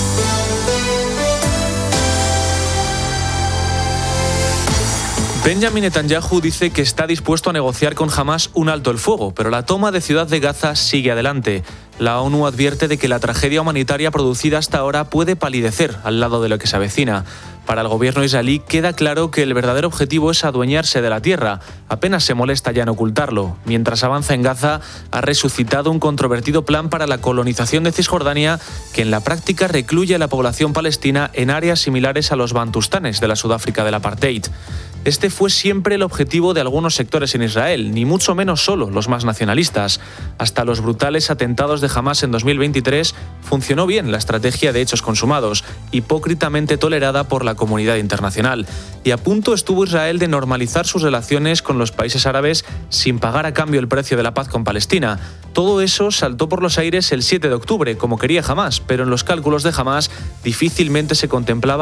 Benjamin Netanyahu dice que está dispuesto a negociar con Hamás un alto el fuego, pero la toma de Ciudad de Gaza sigue adelante. La ONU advierte de que la tragedia humanitaria producida hasta ahora puede palidecer al lado de lo que se avecina. Para el gobierno israelí queda claro que el verdadero objetivo es adueñarse de la tierra. Apenas se molesta ya en ocultarlo. Mientras avanza en Gaza, ha resucitado un controvertido plan para la colonización de Cisjordania que en la práctica recluye a la población palestina en áreas similares a los bantustanes de la Sudáfrica del apartheid. Este fue siempre el objetivo de algunos sectores en Israel, ni mucho menos solo los más nacionalistas. Hasta los brutales atentados de Hamás en dos mil veintitrés funcionó bien la estrategia de hechos consumados, hipócritamente tolerada por la comunidad internacional. Y a punto estuvo Israel de normalizar sus relaciones con los países árabes sin pagar a cambio el precio de la paz con Palestina. Todo eso saltó por los aires el siete de octubre, como quería Hamás, pero en los cálculos de Hamás difícilmente se contemplaba